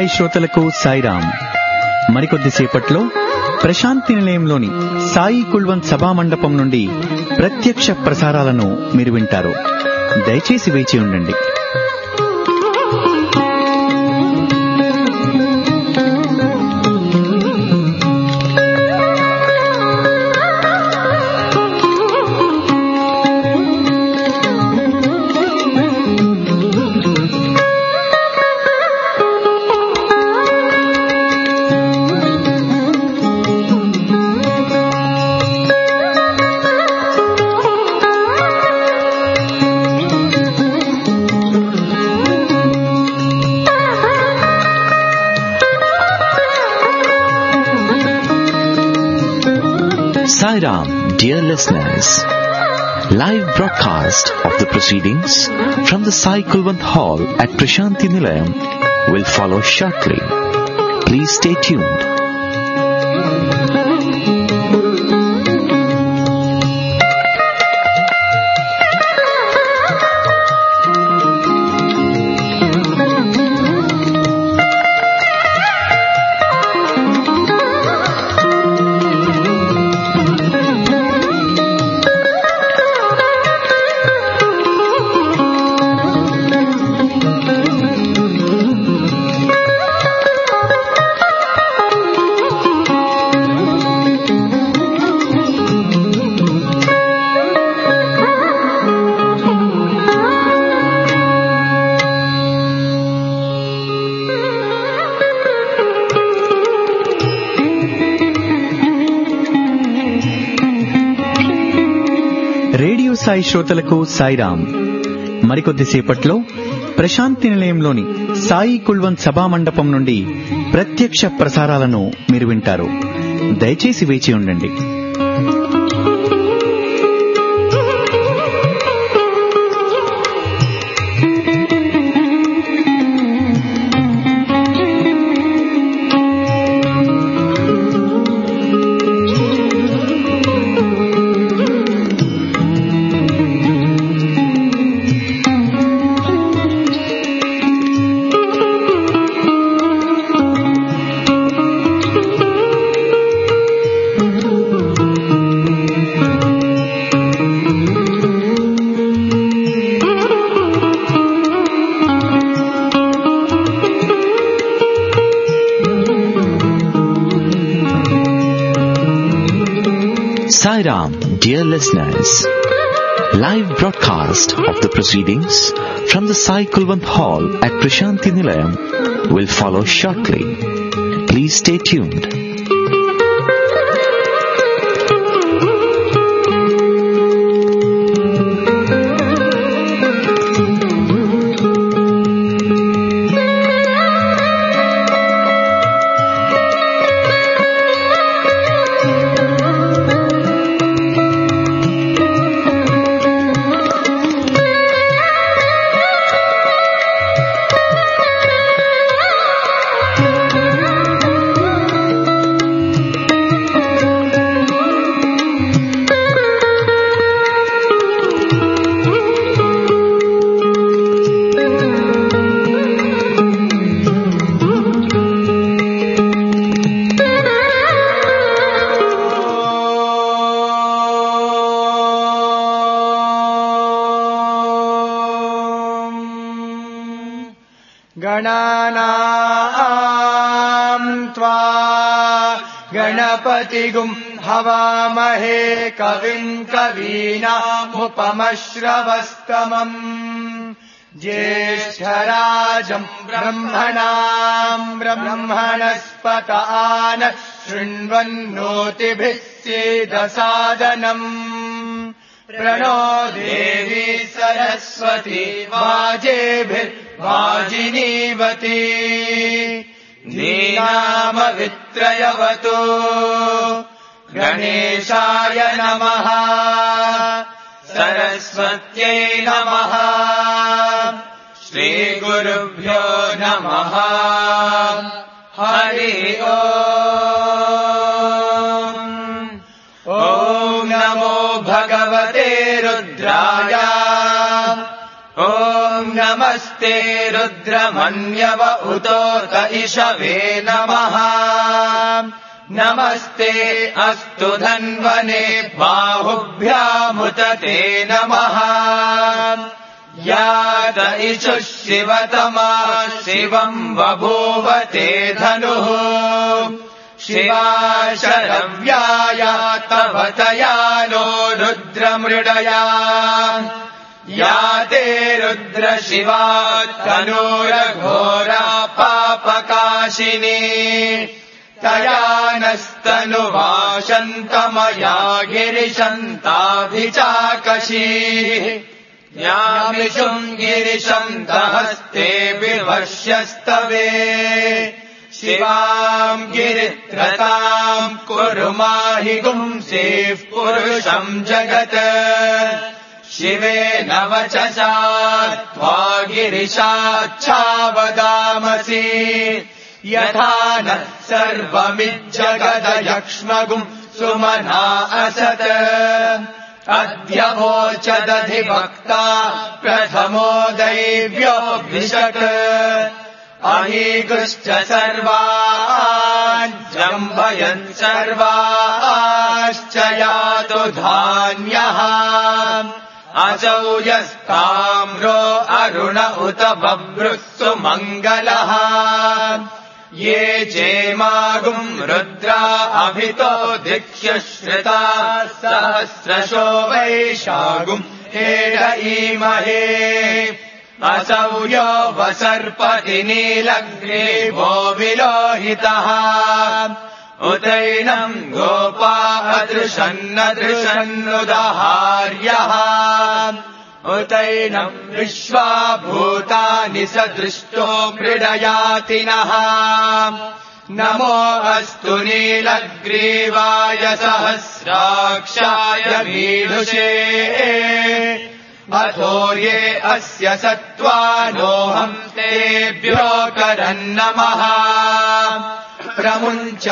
శ్రోతలకు సాయిరాం. మరికొద్దిసేపట్లో ప్రశాంతి నిలయంలోని సాయి కుల్వంత్ సభా మండపం నుండి ప్రత్యక్ష ప్రసారాలను మీరు వింటారు. దయచేసి వేచి ఉండండి. Sairam, dear listeners, live broadcast of the proceedings from the Sai Kulwant Hall at Prashanti Nilayam will follow shortly. Please stay tuned. Radio Sai శ్రోతలకు సాయిరాం. మరికొద్దిసేపట్లో ప్రశాంతి నిలయంలోని సాయి కుల్వంత్ సభా మండపం నుండి ప్రత్యక్ష ప్రసారాలను మీరు వింటారు. దయచేసి వేచి ఉండండి. Sairam, dear listeners, live broadcast of the proceedings from the Sai Kulwant Hall at Prashanti Nilayam will follow shortly. Please stay tuned. गणानां त्वा गणपतिगुं हवामहे कविं कवीनामुपमश्रवस्तमम् ज्येष्ठराजं ब्रह्मणां ब्रह्मणस्पत आन शृण्वन्नोतिभिः सीदसादनम् प्रणो देवी सरस्वती वाजेभिर्वाजिनीवती नीनामवित्रयवतु गणेशाय नमः सरस्वत्यै नमः श्रीगुरुभ्यो नमः हरि ओम नमो भगवते रुद्राय ओम नमस्ते रुद्रमन्यव उतोत इषवे नमः नमस्ते अस्तु धन्वने बाहुभ्यामुत ते नमः यात इषुः शिवतमा शिवम् बभूव ते धनुः शिवा शरव्याया तव तया नो रुद्रमृडया या ते रुद्र शिवा तनूरघोरा पापकाशिनी तया नस्तनुवाशन्तमया गिरिशन्ताभिचाकशीः यामिषुम् गिरिशम् दहस्ते विवश्यस्तवे शिवाम् गिरित्रताम् कुरु माहि गुंसेः पुरुषम् जगत् शिवेन वचसा त्वा गिरिशाच्छावदामसि यथा नः सर्वमिज्जगदयक्ष्मगुम् सुमना असत् अद्य वोचदधिवक्ता प्रथमो दैव्योऽभिषक् अहीकृश्च सर्वान् जम्भयन् सर्वाश्च यातु धान्यः असौ यस्ताम्रो अरुण उत बभ्रुः मङ्गलः ये चेमागुम् रुद्रा अभितो दिक्ष्यश्रिता सहस्रशो वैशागुम् हेडईमहे असौ यो वसर्पति नीलग्रीवो विलोहितः उदैनम् गोपा अदृशन्नदृशन्नुदहार्यः उदैनम् विश्वा भूतानि स दृष्टो मृडयातिनः नमो अस्तु नीलग्रीवाय सहस्राक्षाय मीढुषे अथो ये अस्य सत्त्वानोऽहम् तेभ्यो करन्नमः प्रमुञ्च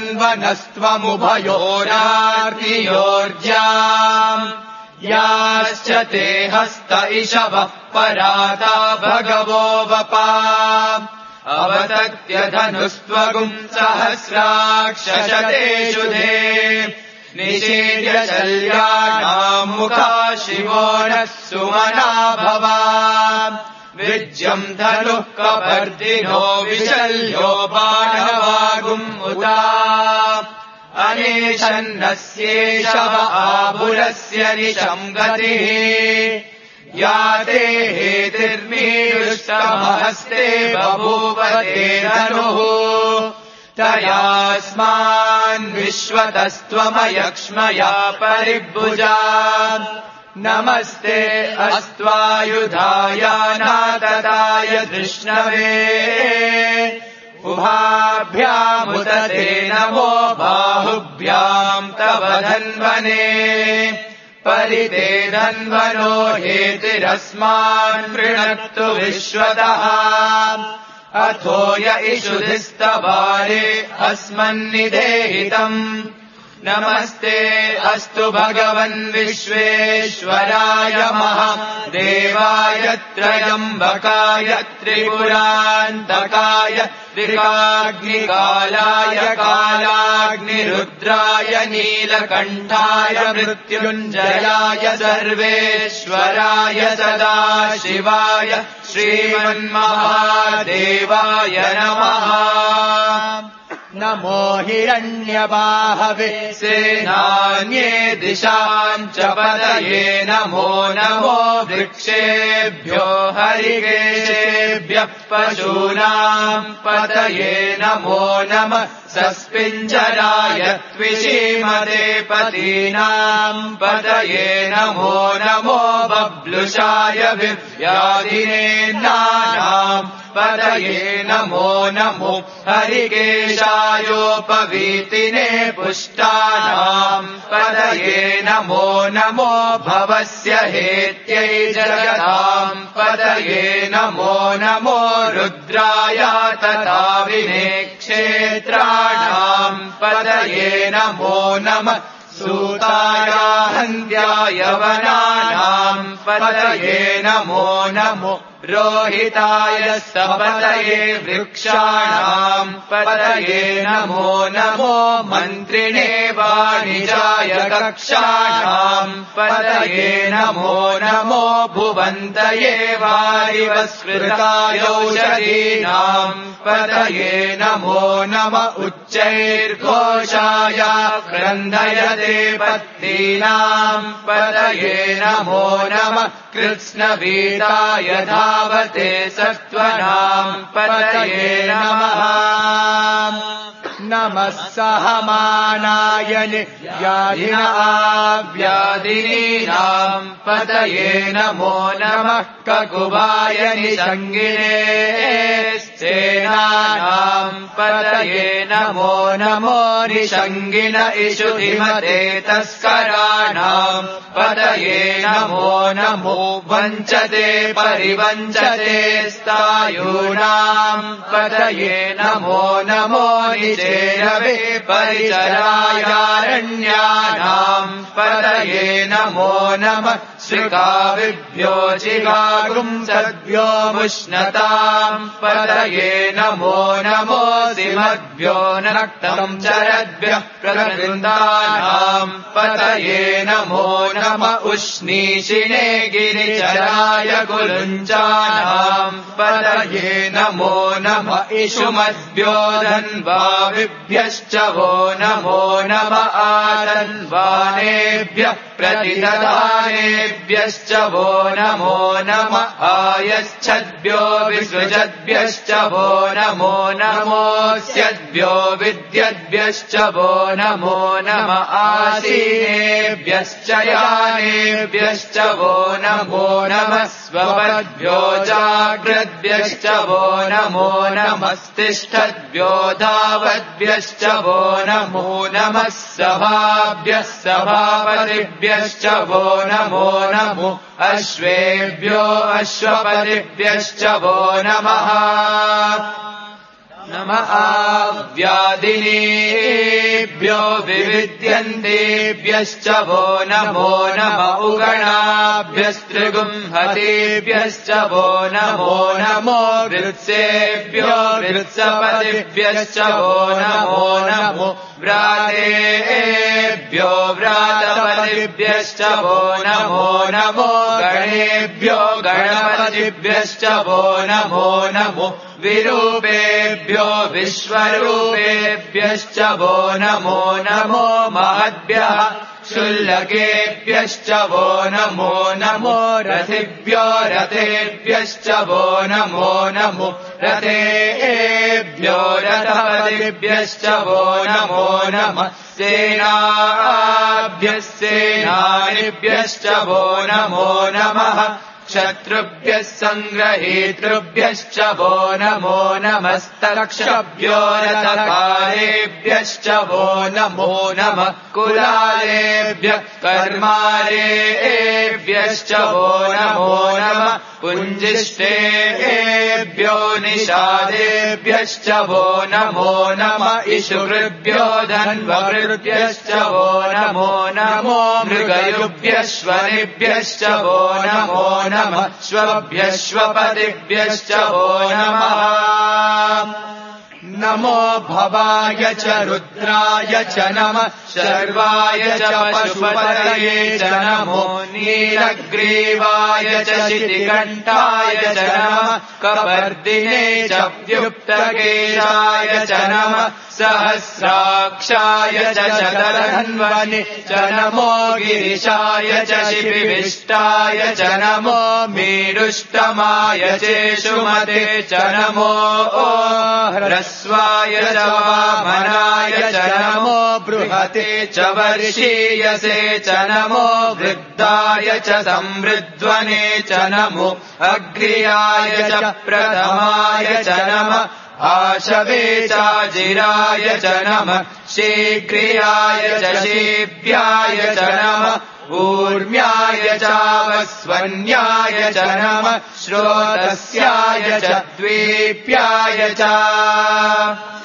धन्वनस्त्वमुभयोरार्तियोर्जाम् याश्च ते हस्त इषवः पराता भगवो वपा अवतत्य धनुस्त्वगुम् सहस्राक्षशतेषु धे निषेद्य शल्यानाम् मुखा शिवो नः सुमना भवा विज्यम् धनुः कपर्दिनो विशल्यो बाणवागुम् उता अनेशन्नस्येषव आपुरस्य निशम् गतिः या ते हेतिर्मीरुष्टमहस्ते बभूव ते धनुः तयास्मान् विश्वतस्त्वमयक्ष्मया परिभुजा नमस्ते अस्त्वायुधाय नातताय धृष्णवे उभाभ्यामुत ते नमो बाहुभ्याम् तव धन्वने परिते धन्वनो हेतिरस्मान् वृणक्तु विश्वतः अथो य इषुधिस्तवारे अस्मन्निदेहितम् नमस्ते अस्तु भगवन् विश्वेश्वराय महादेवाय त्रयम्बकाय त्रिपुरान्तकाय त्रिकाग्निकालाय कालाग्निरुद्राय नीलकण्ठाय मृत्युञ्जयाय सर्वेश्वराय सदाशिवाय श्रीमन्महादेवाय नमः नमो हिरण्यबाहवे सेनान्ये दिशाम् च पतये नमो नमो वृक्षेभ्यो हरिकेशेभ्यः पशूनाम् पतये नमो नमः सस्पिञ्जराय त्विषीमते पतीनाम् पतये नमो नमो बब्लुषाय विव्याधिनेन्नानाम् पतये नमो नमो हरिकेशायोपवीतिने पुष्टानाम् पतये नमो नमो भवस्य हेत्यै जगताम् पतये नमो नमो रुद्राय तथा विने क्षेत्राणाम् पतये नमो नमः सूताय हन्त्याय वनानाम् पतये नमो नमो रोहिताय सपतये वृक्षाणां पतये नमो नमो मन्त्रिणे वाणिजाय कक्षाणां पतये नमो नमो भुवन्तये वारिवस्कृताय औषधीनां पतये नमो नम उच्चैर्घोषाय क्रन्दयते पत्नीनां पतये नमो नम कृत्स्नवीताय धावते सत्त्वनां पतये नमः नमः सहमानाय व्याधिनीनां पतये नमो नमः ककुवाय निषङ्गिने सेनानां पतये नमो नमो निषङ्गिन इषुधिमते तस्कराणां पतये नमो नमो वञ्चते परिवञ्चते स्थायूनां पतये नमो नमो निचेरवे परिचरायारण्यानां पतये नमो नमः श्रिकाविभ्यो चिगागुंसद्भ्यो मुष्णतां पतये नमो नमो सिमद्भ्यो नक्तं चरद्भ्यः प्रकृन्दानां पतये नमो नम उष्णीषिणे गिरिचराय गुलुञ्चानां पतये नमो नम इषुमद्भ्यो धन्वाविभ्यश्च वो नमो नम आधन्वानेभ्यः प्रतिदधानेभ्यश्च वो नमो नम आयच्छद्भ्यो विसृजद्भ्यश्च वो नमो नमोऽस्यद्भ्यो विद्यद्भ्यश्च वो नमो नम आसीनेभ्यश्च यानेभ्यश्च वो नमो नमः स्वपद्भ्यो जाग्रद्भ्यश्च वो नमो नमस्तिष्ठद्भ्यो धावद्भ्यश्च वो नमो नमः सभाभ्यः सभापतिभ्यश्च वो नमो नमो अश्वेभ्यो अश्वपतिभ्यश्च वो नमः नमः व्याधिनीभ्यो विविद्यन्तेभ्यश्च वो नमो नम उगणाभ्यस्त्रिगुंहतेभ्यश्च वो नमो नमो वृत्सेभ्यो वृत्सपतिभ्यश्च वो नमो नमो व्रातेभ्यो व्रातपतिभ्यश्च वो नमो नमो गणेभ्यो गणपतिभ्यश्च वो नमो नमो विरूपेभ्यो विश्वरूपेभ्यश्च वो नमो नमो महद्भ्यः शुल्लकेभ्यश्च वो नमो नमो रथिभ्यो रथेभ्यश्च वो नमो नमो रथेभ्यो रथपतिभ्यश्च वो नमो नमः सेनाभ्यः सेनानिभ्यश्च वो नमो नमः क्षत्रुभ्यः सङ्ग्रहेतृभ्यश्च वो नमो नमस्तक्षभ्यो रथकारेभ्यश्च वो नमो नमः कुलालेभ्यः कर्मारेभ्यश्च वो नमो नमः पुञ्जिष्टेभ्यो निषादेभ्यश्च वो नमो नमः इषुकृभ्यो धन्वकृभ्यश्च वो नमो नमो मृगयुभ्यश्वनेभ्यश्च वो नमो नमः श्वभ्यश्वपतिभ्यश्च वो नमः नमो भवाय च रुद्राय च नमः शर्वाय च पशुपतये च नमो नीलग्रीवाय च शितिकण्ठाय च नमः कपर्दिने च व्युक्तकेशाय च नमः सहस्राक्षाय च शतधन्वने च नमो गिरिशाय च शिपिविष्टाय च नमो मेरुष्टमाय चेषुमते च नमो ह्रस्वाय च वामनाय च नमो बृहते च वर्षीयसे च नमो वृद्धाय च संवृध्वने च नमो अग्र्याय च प्रथमाय च नमः आशवे चाजिराय च नमः शीघ्रियाय च शीभ्याय च नमः ऊर्म्याय चावस्वन्याय च नमः श्रोतस्याय च द्वीप्याय च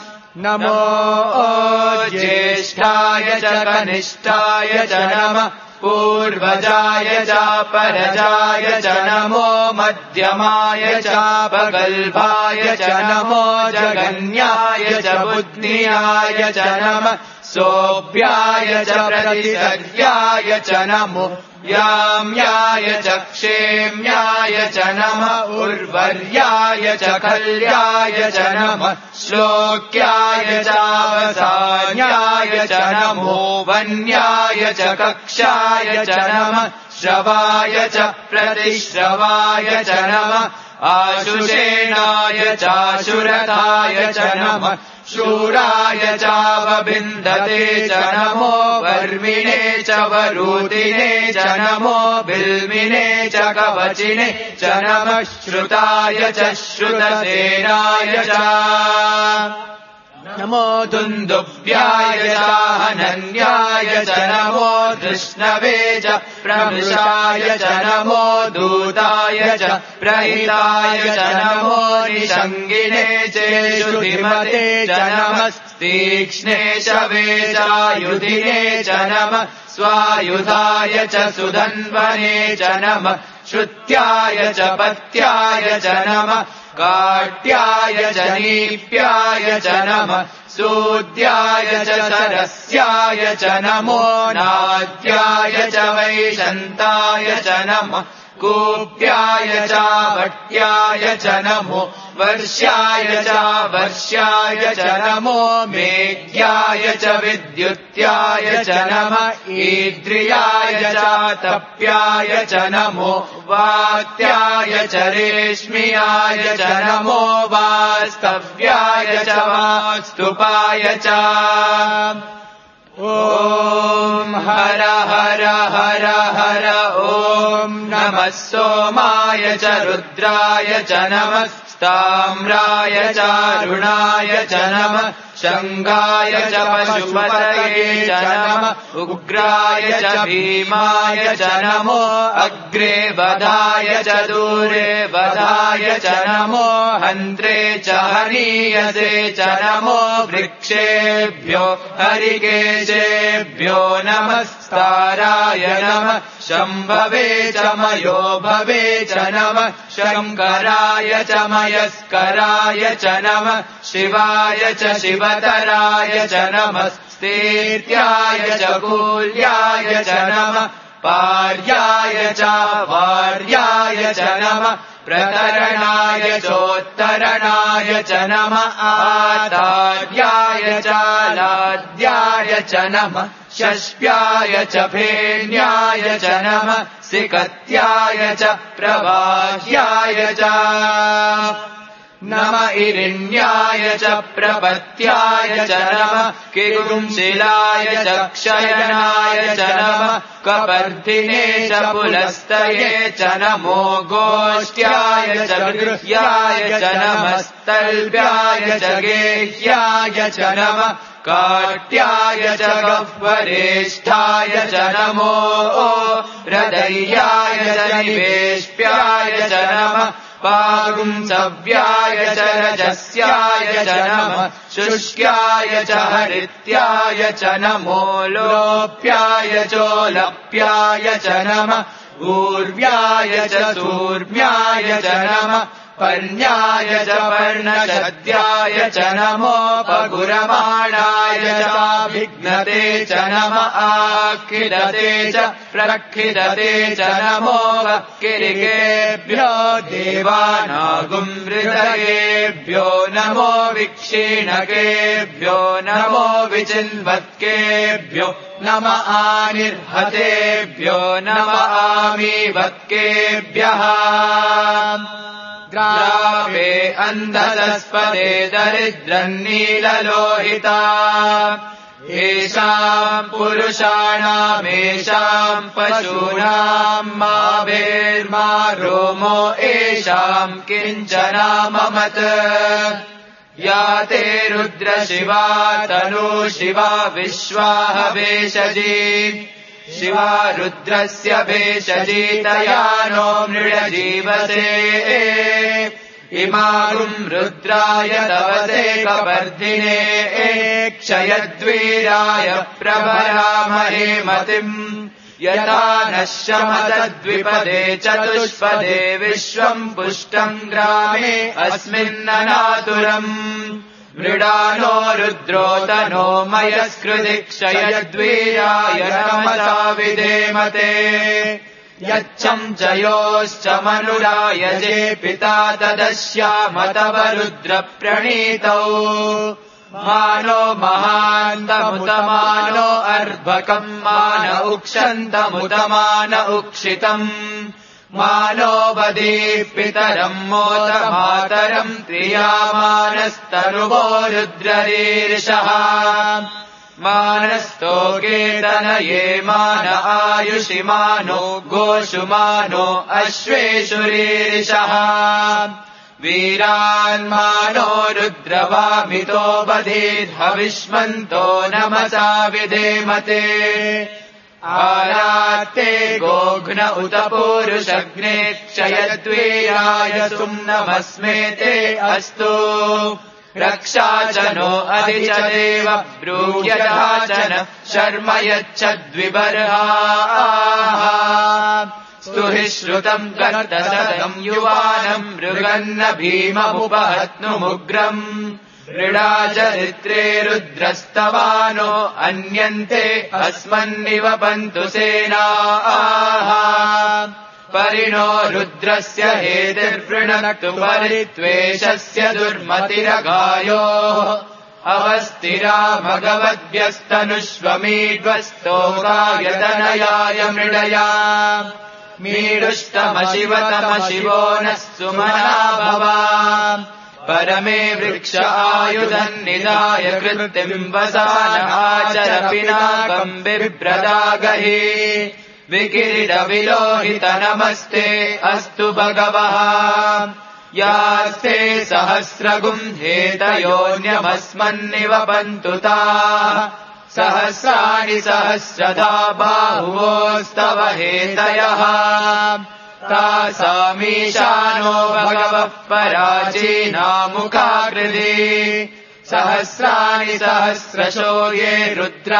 नमो ज्येष्ठाय च कनिष्ठाय च नमः पूर्वजाय च परजाय च नमो मध्यमाय च पगल्भाय च नमो जगन्याय च बुद्धियाय च नमः सोऽभ्याय च प्रतिसर्याय च नमो याम्याय च क्षेम्याय च नमः उर्वर्याय च कल्याय च नमः श्लोक्याय चावसान्याय च नमो वन्याय च कक्षाय च नमः श्रवाय च प्रतिश्रवाय च नमः आशुषेणाय चाशुरथाय च नमः शूराय चावबिन्दते च नमो वर्मिणे च वरूतिने च नमो बिल्मिने च कवचिने च नमः श्रुताय च श्रुतसेनाय च नमो दुन्दुभ्याय चाहनन्याय च नमो धृष्णवे च प्रमृषाय च नमो दूताय च प्रहिताय च नमो निषङ्गिने चेषुधिमते च नमः तीक्ष्णे शवे चायुधिने च नमः स्वायुधाय च सुधन्वने च नमः श्रुत्याय च पत्याय च नमः काट्याय च नीप्याय च नमः सूद्याय च सरस्याय च नमो नाद्याय च वैशन्ताय च नमः कूप्याय च वट्याय च नमो वर्ष्याय च वर्ष्याय च नमो मेघ्याय च विद्युत्याय च नमः ईद्रियाय च तप्याय च नमो वात्याय च रेश्मियाय च नमो वास्तव्याय च वास्तुपाय च ॐ हर हर हर हर ॐ नमः सोमाय च रुद्राय च नमः ताम्राय चारुणाय च नमः शङ्गाय च पशुपतये च नमः उग्राय च भीमाय च नमो अग्रे वधाय च दूरे वधाय च नमो हन्त्रे च हनीयसे च नमो वृक्षेभ्यो हरिकेशेभ्यो नमस्ताराय नमः शम्भवे च मयो भवे च नमः शङ्कराय च मयस्कराय च नमः शिवाय च शिवतराय च नमः स्तेत्याय च कूल्याय च नमः पार्याय च वार्याय च नमः प्रतरणाय चोत्तरणाय च नमः आतार्याय च लाद्याय च नमः शष्प्याय च फेन्याय च नमः सिकत्याय च प्रवाह्याय च नम इरिण्याय च प्रपत्याय च नमः किगुंशिलाय च क्षयनाय च नमः कपर्दिने च पुलस्तये च नमो गोष्ट्याय च गृह्याय च नमः स्तल्भ्याय च गेह्याय च नमः काट्याय च गह्वरेष्ठाय च नमो हृदयाय च निवेश्प्याय च नमः पागुंसव्याय च रजस्याय च नमः शुष्क्याय च हरित्याय च नमो लोप्याय चोलप्याय च नमः ऊर्व्याय च सूर्म्याय च नमः पर्ण्याय च पर्णशद्याय च नमो पगुरमाणाय चाभिघ्नते च नमः आखिलते च प्रखिलते च नमो वक्किरिकेभ्यो देवानागुंहृदयेभ्यो नमो विक्षीणकेभ्यो नमो विचिन्वत्केभ्यो नम आनिर्हतेभ्यो नम आमीवत्केभ्यः ग्रावे अन्धदस्पदे दरिद्रन्नीललोहिता येषाम् पुरुषाणामेषाम् पशूनाम् मा भेर्मा रोमो येषाम् किञ्चनाममत् या ते रुद्रशिवा तनु शिवा विश्वाह वेशजी शिवा रुद्रस्य भेषजीतया नो मृळजीवसे इमागुम् रुद्राय तवसे कपर्दिने क्षयद्वीराय प्रभरामहे मतिम् यथा नश्यमतद्विपदे चतुष्पदे विश्वम् पुष्टम् ग्रामे अस्मिन्ननातुरम् मृडानो रुद्रोतनो मयस्कृदिक्षयद्वीराय नमसा विधेमते यच्छम् च योश्च मनुरायजे पिता तदस्यामतव रुद्रप्रणीतौ मानो महान्तमुतमानो अर्भकम् मान उक्षन्तमुतमान उक्षितम् मानो वदीः पितरम् मोत मातरम् त्रियामानस्तनुवो रुद्ररीर्षः मानस्तोकेतनये मान आयुषि मानो गोषु मानो अश्वेषु रीर्षः वीरान्मानो रुद्रवामितो बधीर्हविष्मन्तो नमसा विधेमते आरात्ते गोघ्न उत पूरुषग्ने क्षयद्वीराय सुम्नमस्मेते अस्तु रक्षा च नो अधि च देव ब्रूह्यथा च न शर्म यच्छद्विबर्हाः स्तुहि श्रुतम् कर्तसदम् युवानम् मृगन्न भीममुपहत्नुमुग्रम् मृडाचरित्रे रुद्रस्तवानो अन्यन्ते अस्मन्निव पन्तु सेनाः परिणो रुद्रस्य हेतिर्वृणक्तु परित्वेषस्य दुर्मतिरगायोः अवस्थिरा भगवद्भ्यस्तनुष्वमीड्वस्तोकायतनयाय मृडया मीडुष्टमशिवतमशिवो नः सुमना भवा परमे वृक्ष आयुधन्निधाय कृत्तिम् वसानहाचर पिनाकम् बिभ्रदागहि विकिरीटविलोहित नमस्ते अस्तु भगवः यास्ते सहस्रगुम् हेतयोऽन्यमस्मन्निव पन्तु ताः सहस्राणि सहस्रधा बाहुवोस्तव हेतयः तासामीशानो भगवः पराचीनामुखाकृति सहस्राणि सहस्रशो ये रुद्रा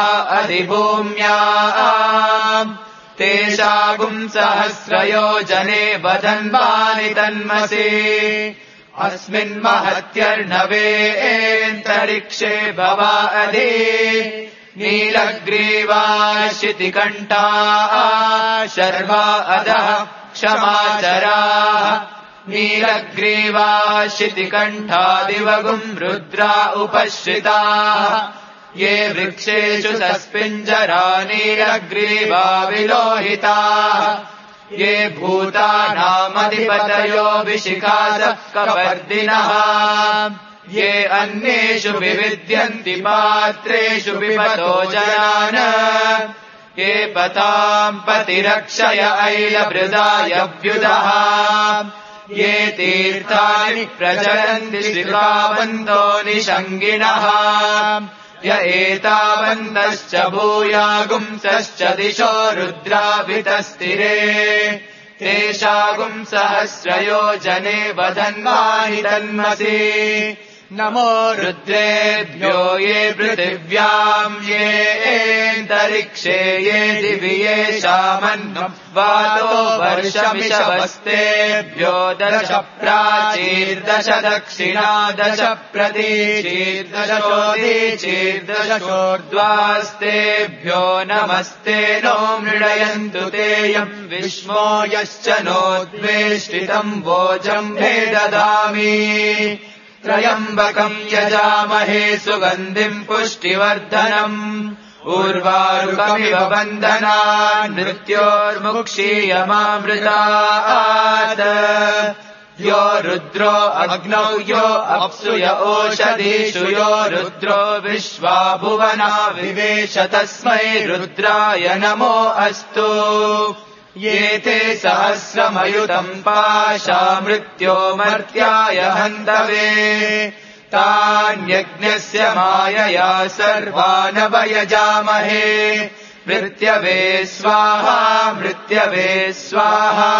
अधिभूम्याम् तेषागुम् सहस्रयोजने वदन्वानि तन्मसि अस्मिन्महत्यर्णवेऽन्तरिक्षे भवा अधि नीलग्रीवा शितिकण्ठा शर्वा अधः क्षमाचराः नीलग्रीवा शितिकण्ठादिवगुम् रुद्रा उपश्रिताः ये वृक्षेषु सस्पिञ्जरा नीलग्रीवा विलोहिताः ये भूतानामधिपतयो विशिखासः कवर्दिनः ये अन्येषु विविद्यन्ति पात्रेषु विपतो जनान् ये पताम् पतिरक्षय ऐलभृदायव्युदः ये तीर्थानि प्रचरन्ति श्रीकावन्तो निषङ्गिणः य एतावन्तश्च भूयागुंसश्च दिशो रुद्राभितस्तिरे तेषागुम् सहस्रयोजने वदन्वानि तन्मसि नमो रुद्रेभ्यो ये पृथिव्याम् येऽन्तरिक्षे ये दिवि येषामन्नम् वातो वर्षमिषवस्तेभ्यो दश प्राचीर्दश दक्षिणा दश प्रतीचीर्दशोदीचीर्दशोर्ध्वास्तेभ्यो नमस्ते नो मृडयन्तु तेयम् विष्मो यश्च नोद्वेष्टितम् वोजम्भे ददामि त्रयम्बकम् यजामहे सुगन्धिम् पुष्टिवर्धनम् उर्वारुकमिव बन्धनान् मृत्योर्मुक्षीयमामृतात् यो रुद्रो अग्नौ यो अप्सु य ओषधीषु यो रुद्रो विश्वा भुवना विवेश तस्मै रुद्राय नमो अस्तु ये ते सहस्रमयुतम् पाशा मृत्यो मर्त्याय हन्तवे तान्यज्ञस्य मायया सर्वानवयजामहे मृत्यवे स्वाहा मृत्यवे स्वाहा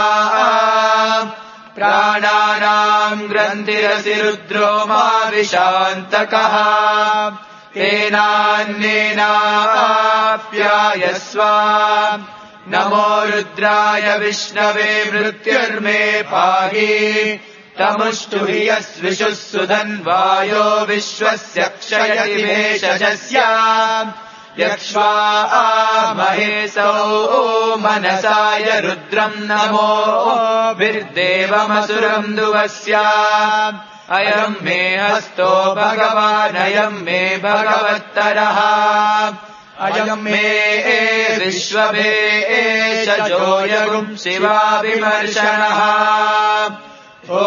प्राणानाम् ग्रन्थिरसि रुद्रो मा विशान्तकः तेनान्नेनाप्यायस्व नमो रुद्राय विष्णवे मृत्युर्मे पाहि तमुष्टु हि यस्विषुः सुधन्वायो विश्वस्य क्षयति भेषजस्य यक्ष्वा महेशो मनसाय रुद्रम् नमो विर्देवमसुरम् दुवस्य अयम् मे हस्तो भगवानयम् मे भगवत्तरः अयम् मे विश्वभेषजो यगुम् शिवाभिमर्शनः ॐ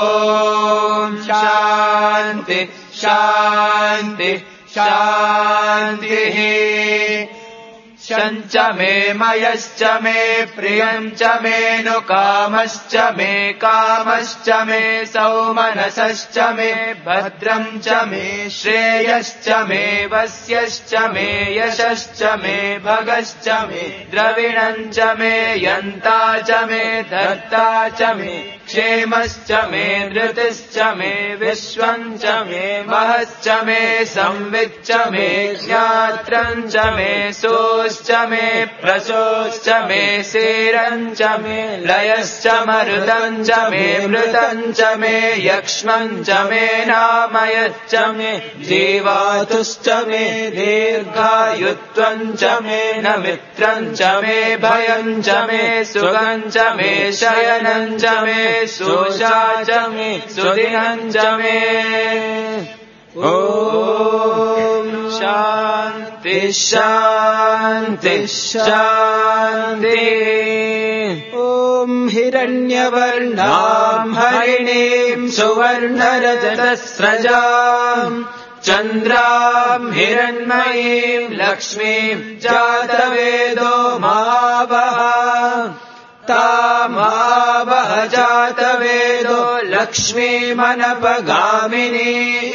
शान्ति शान्ति शान्तिः शञ्च मे मयश्च मे प्रियम् च मे नु कामश्च मे कामश्च मे सौमनसश्च मे भद्रम् च मे श्रेयश्च मे वस्यश्च मे यशश्च मे भगश्च मे द्रविणम् च मे यन्ता च मे धर्ता च मे क्षेमश्च मे धृतिश्च मे विश्वम् च मे महश्च मे संविच्च मे ज्ञात्रम् च मे सोश्च मे प्रसोश्च मे सेरम् च मे लयश्च मरुदम् च मे मृतम् च मे यक्ष्मम् च मे नामयच्च मे जीवातुश्च मे दीर्घायुत्वम् च मे न मित्रम् च मे भयम् च मे सुखम् च मे शयनम् च मे सोषा च मे सुदिनम् च मे ॐ शान्ति शान्ति शान्ति ॐ हिरण्यवर्णाम् हरिणीम् सुवर्णरजतस्रजाम् चन्द्राम् हिरण्मयीम् लक्ष्मीम् जातवेदो मावः तामावह जातवेदो लक्ष्मीमनपगामिनी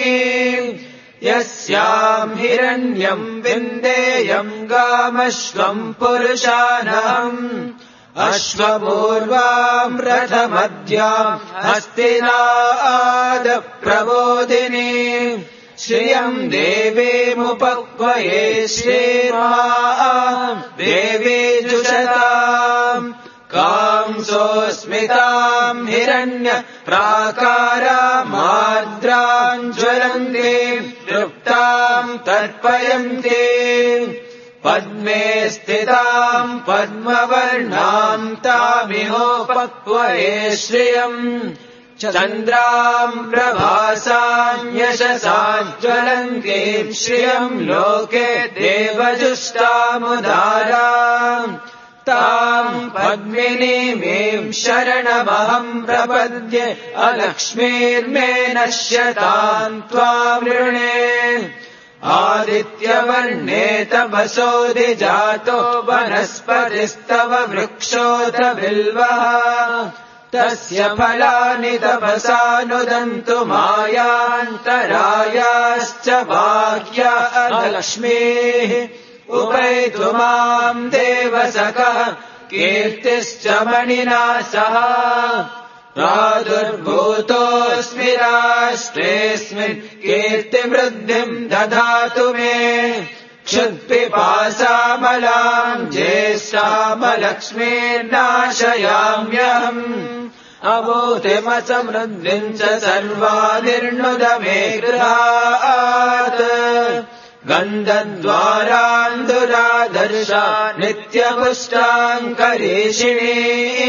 यस्याम् हिरण्यम् विन्देयम् गामश्वम् पुरुषानहम् अश्वपूर्वाम् रथमद्याम् हस्तिनादप्रबोधिनी श्रियम् देवीमुपक्वये श्रीर्मा देवी जुषताम् कांसोऽस्मिताम् हिरण्य प्राकारामार्द्राम् ज्वलन्तीम् तृप्ताम् तर्पयन्ति पद्मे स्थिताम् पद्मवर्णाम् तामिहोपक्वये श्रियम् चन्द्राम् प्रभासाम् यशसाम् ज्वलन्तीम् श्रियम् लोके देवजुष्टामुदाराम् ताम् पद्मिनीमीम् शरणमहम् प्रपद्ये अलक्ष्मीर्मे नश्यताम् त्वाम् ऋणे आदित्यवर्णे तपसोऽधिजातो वनस्पतिस्तव वृक्षोऽथ बिल्वः तस्य फलानि तपसा नुदन्तु मायान्तरायाश्च बाह्या अलक्ष्मीः उपैतु माम् देवसखः कीर्तिश्च मणिना सह प्रादुर्भूतोऽस्मि राष्ट्रेऽस्मिन् कीर्तिवृद्धिम् ददातु मे क्षुत्पिपासामलाम् ज्येष्ठामलक्ष्मीर्नाशयाम्यहम् अभूतिमसमृद्धिम् च सर्वानिर्णुदमे गृहात् गन्धद्वारान्दुरादर्शा नित्यपुष्टाङ्करीषिणी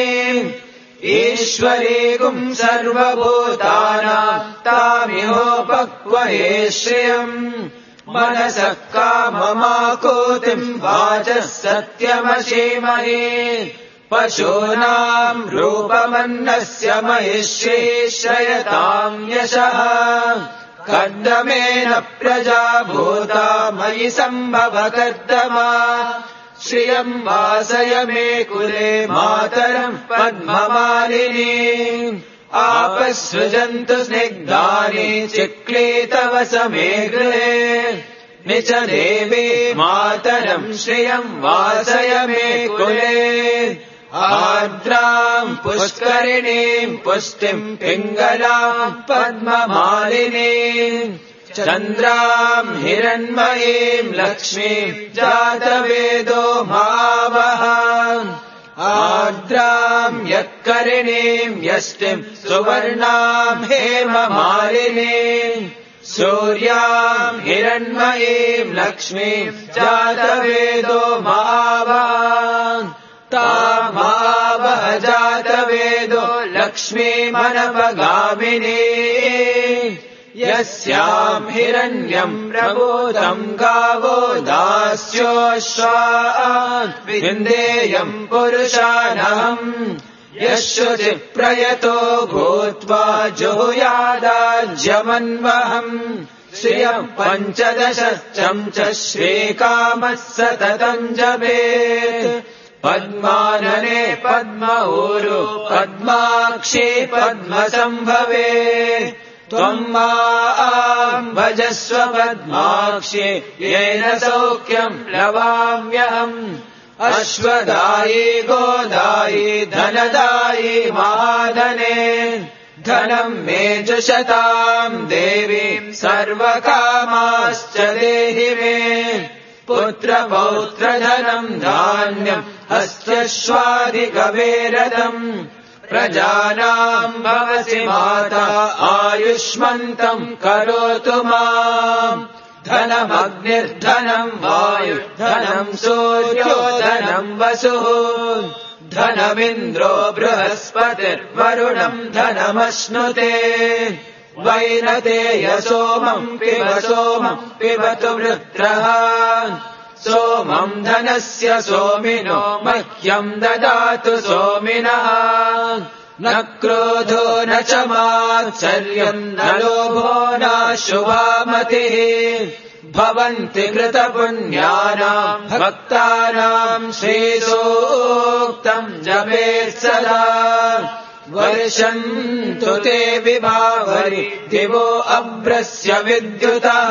ईश्वरीगुम् सर्वभूतानाम् तामिहोपक्वये श्रियम् मनसः काममाकोतिम् वाचः सत्यमशीमहि पशूनाम् रूपमन्नस्य महिष्ये श्रयताम् यशः कर्दमेन प्रजा भूता मयि सम्भव कर्दमा श्रियम् वासय मे कुले मातरम् पद्ममालिनी आपसृजन्तु स्निग्धानि चिक्लीतव समे गृहे निच देवी मातरम् श्रियम् वासय मे कुले आर्द्राम् पुष्करिणीम् पुष्टिम् पिङ्गलाम् पद्ममालिनी चन्द्राम् हिरण्मयीम् लक्ष्मीम् जातवेदो मावः आर्द्राम् यत्करिणीम् यष्टिम् सुवर्णाम् हेममालिनीम् सूर्याम् हिरण्मयीम् लक्ष्मीम् जातवेदो महावान् तामावह जातवेदो लक्ष्मीमनपगामिनी यस्याम् हिरण्यम् प्रबोधम् गावो दास्योऽश्वान् विन्देयम् पुरुषानहम् यश्रुति प्रयतो भूत्वा जुहुयादाज्यमन्वहम् श्रियम् 15 च श्रीकामः सततम् जपेत् पद्मानने पद्मऊरु पद्माक्षी पद्मसम्भवे त्वम् माम् भजस्व पद्माक्षी येन सौख्यम् लवाम्यहम् अश्वदायी गोदायी धनदायी महाधने धनम् मे जुषताम् देवीम् सर्वकामाश्च देहि मे पुत्रपौत्रधनम् धान्यम् हस्त्यश्वाधिकवेरदम् प्रजानाम् भवसि माता आयुष्मन्तम् करोतु माम् धनमग्निर्धनम् वायुर्धनम् सूर्यो धनम् वसुः धनमिन्द्रो बृहस्पतिर्वरुणम् धनमश्नुते वैनतेय सोमम् पिबतु वृत्रः सोमम् धनस्य सोमिनो मह्यम् ददातु सोमिनः न क्रोधो न च मात्सर्यम् न लोभो न शुभामतिः भवन्ति कृतपुण्यानाम् भक्तानाम् श्रीसूक्तम् जपेत् सदा वर्षन्तु ते विभावरि दिवो अभ्रस्य विद्युतः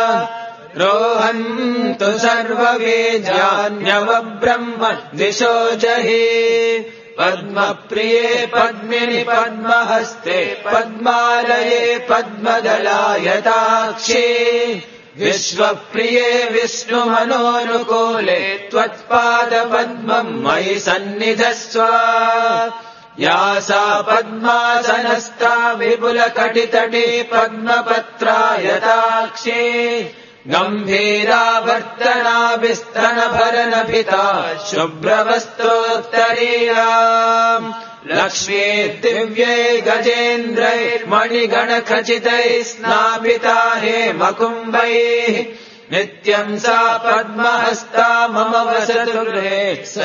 रोहन्तु सर्वबीजान्यवब्रह्म दिशो जहि पद्मप्रिये पद्मिनि पद्महस्ते पद्मालये पद्मदलायताक्षी विश्वप्रिये विष्णुमनोनुकूले त्वत्पादपद्मम् मयि सन्निधस्व या सा पद्मासनस्था विपुलकटितटी पद्मपत्रायताक्षी गम्भीरावर्तना विस्तनभरनभिता शुभ्रवस्त्रोत्तरीयाम् लक्ष्मी दिव्यै गजेन्द्रैर्मणिगणखचितैः स्नापिता हेमकुम्भैः नित्यम् सा पद्महस्ता मम वसतु गृहे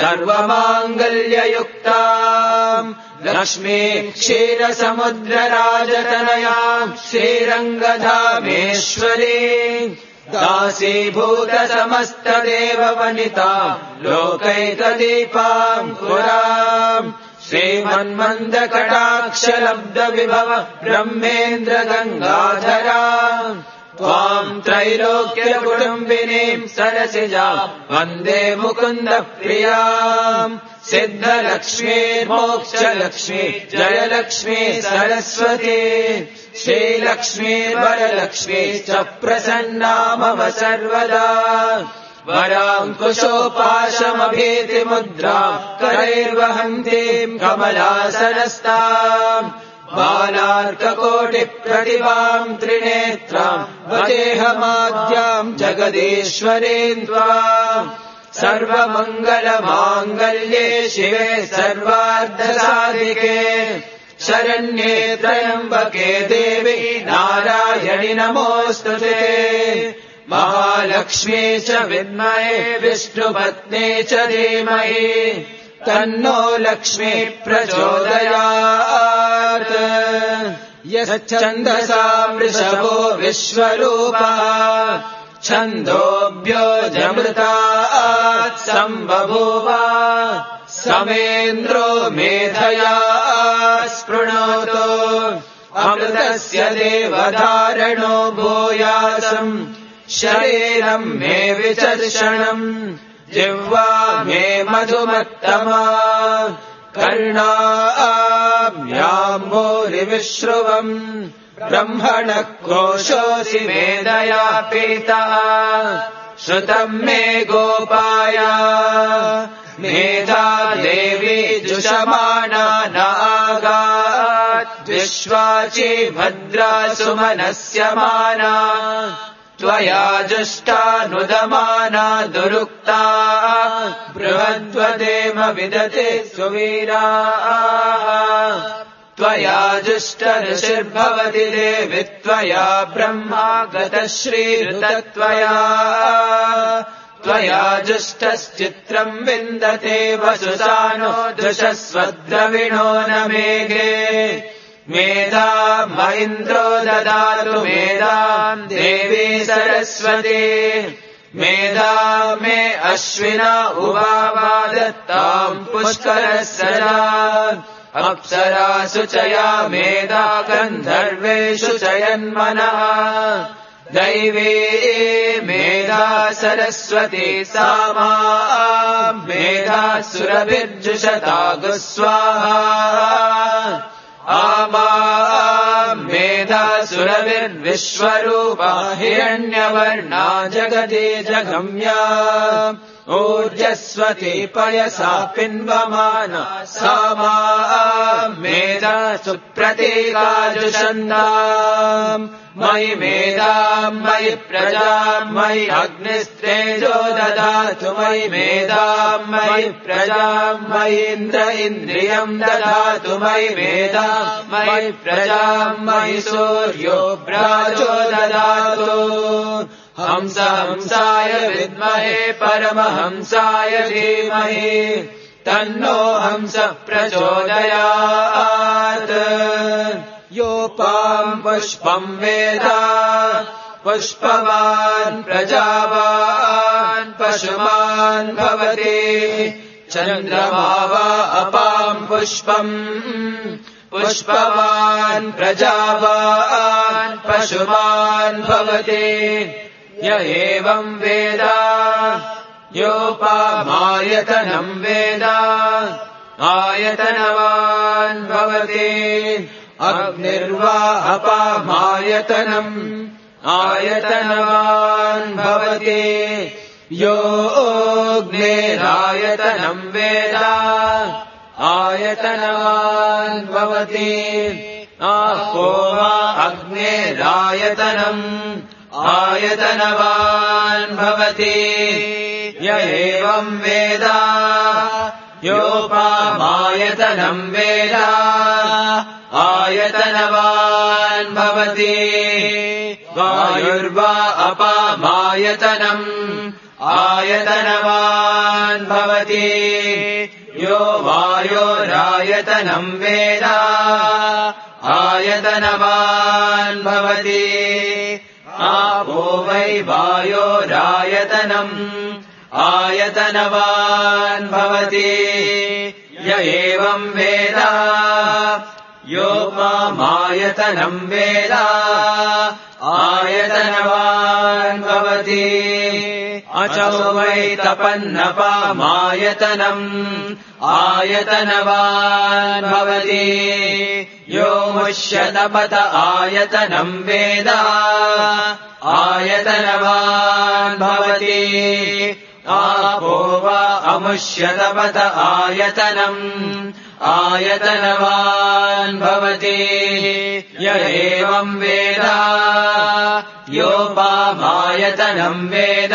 सर्वमाङ्गल्ययुक्ताम् लक्ष्मी क्षीरसमुद्रराजतनयाम् श्रीरङ्गधामेश्वरी दासीभूतसमस्तदेववनिताम् लोकैकदीपाम् पुराम् श्रीमन्मन्दकटाक्षलब्धविभव ब्रह्मेन्द्र गङ्गाधरा त्वाम् त्रैलोक्यकुटुम्बिनीम् सरसिजा वन्दे मुकुन्द प्रियाम् सिद्धलक्ष्मी मोक्षलक्ष्मी जयलक्ष्मी सरस्वती श्रीलक्ष्मी वरलक्ष्मी च प्रसन्ना मम सर्वदा वराङ्कुशोपाशमभीतिमुद्राम् करैर्वहन्तीम् कमलासनस्ताम् बालार्ककोटिप्रतिभाम् त्रिनेत्राम् वदेहमाद्याम् जगदीश्वरीम् त्वाम् सर्वमङ्गलमाङ्गल्ये शिवे सर्वार्धसाधिके शरण्ये त्र्यम्बके देवी नारायणि नमोऽस्तुते महालक्ष्मी च विद्महे विष्णुपत्नी च धीमहि तन्नो लक्ष्मी प्रचोदयात् यश्छन्दसा वृषभो विश्वरूपः छन्दोऽभ्योऽजमृतात् सम्बभूव समेन्द्रो मेधया स्पृणोतो अमृतस्य देवधारणो भूयासम् शरीरम् मे विचर्षणम् जिह्वा मे मधुमत्तमा कर्णाम्याम्भोरिविश्रुवम् ब्रह्मणः क्रोशोऽसि मेधया पीतः श्रुतम् मे गोपाय मेधा देवी जुषमाना नागात् विश्वाची भद्रा सुमनस्यमाना त्वया जुष्टानुदमाना दुरुक्ता बृहद्वदेम विदते सुवीराः त्वया जुष्टऋषिर्भवति देवि त्वया ब्रह्मा गतश्रीरुतत्वया त्वया जुष्टश्चित्रम् विन्दते वसुसानो दृशस्वद्रविणो न मेघे मेधा म इन्द्रो ददातु मेधाम् देवी सरस्वती मेधा मे अश्विना उवादत्ताम् पुष्करस्रजा अप्सरासु च या मेधा गन्धर्वेषु च यन्मनः दैवी मेधा सरस्वती सा मा मेधा सुरभिर्जुषता गुस्वाहा आमा मेधा सुरभिर्विश्वरूपा हिरण्यवर्णा जगति जगम्या ऊर्जस्वती पयसा पिन्वमाना सा मा मेधा सुप्रतीकाजुषन्दाम् मयि मेधाम् मयि प्रजाम् मयि अग्निस्तेजो ददातु मयि मेधाम् मयि प्रजाम् मयि इन्द्र इन्द्रियम् ददातु मयि मेधाम् मयि प्रजाम् मयि सूर्यो व्राजो ददातु हंस हंसाय विद्महे परमहंसाय धीमहि तन्नो हंस प्रचोदयात् योपाम् पुष्पम् वेद पुष्पवान् प्रजावान् पशुमान् भवति चन्द्रमा वा अपाम् पुष्पम् पुष्पवान् प्रजावान् पशुमान् भवति य एवम् वेद योपामायतनम् वेद आयतनवान् भवति अग्निर्वा अपामायतनम् आयतनवान् भवति योऽग्निरायतनम् वेद आयतनवान् भवति आपो वा अग्निरायतनम् आयतनवान् भवति य एवम् वेद योपामायतनम् वेद आयतनवान् भवति वायुर्वा अपामायतनम् आयतनवान् भवति यो वायोरायतनम् वेद आयतनवान् भवति आपो वै वायोरायतनम् आयतनवान् भवति य एवम् वेद योपामायतनम् वेद आयतनवान् भवति अचो वै तपन्नपामायतनम् आयतनवान् भवति यो मुष्यतपत आयतनम् वेद आयतनवान् भवति आपो वा अमुष्यतपत आयतनम् आयतनवान् भवति य एवम् वेद योपामायतनम् वेद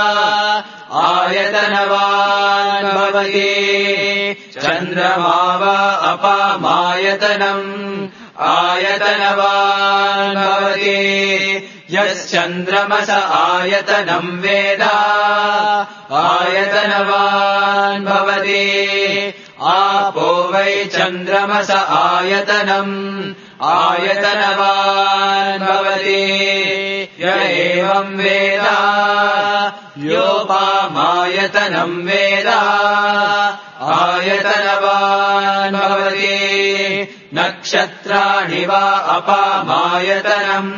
आयतनवान् भवति चन्द्रमा वा अपामायतनम् आयतनवान् भवति यश्चन्द्रमस आयतनम् वेद आयतनवान् भवति आपो वै चन्द्रमस आयतनम् आयतनवान् भवति य एवम् वेद योपामायतनम् वेद आयतनवान् भवति नक्षत्राणि वा अपामायतनम्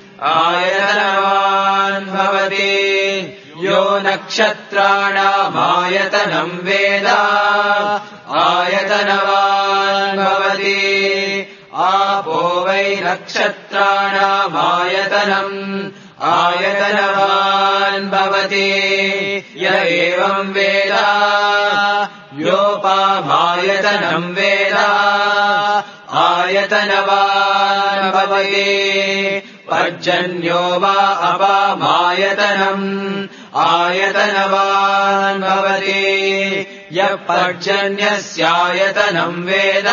आयतनवान् भवति यो नक्षत्राणामायतनम् वेद आयतनवान् भवति आपो वै नक्षत्राणामायतनम् आयतनवान् भवति य एवम् वेद योपामायतनं वेद आयतनवान् भवति पर्जन्यो वा अपामायतनम् आयतनवान् भवति यः पर्जन्यस्यायतनं वेद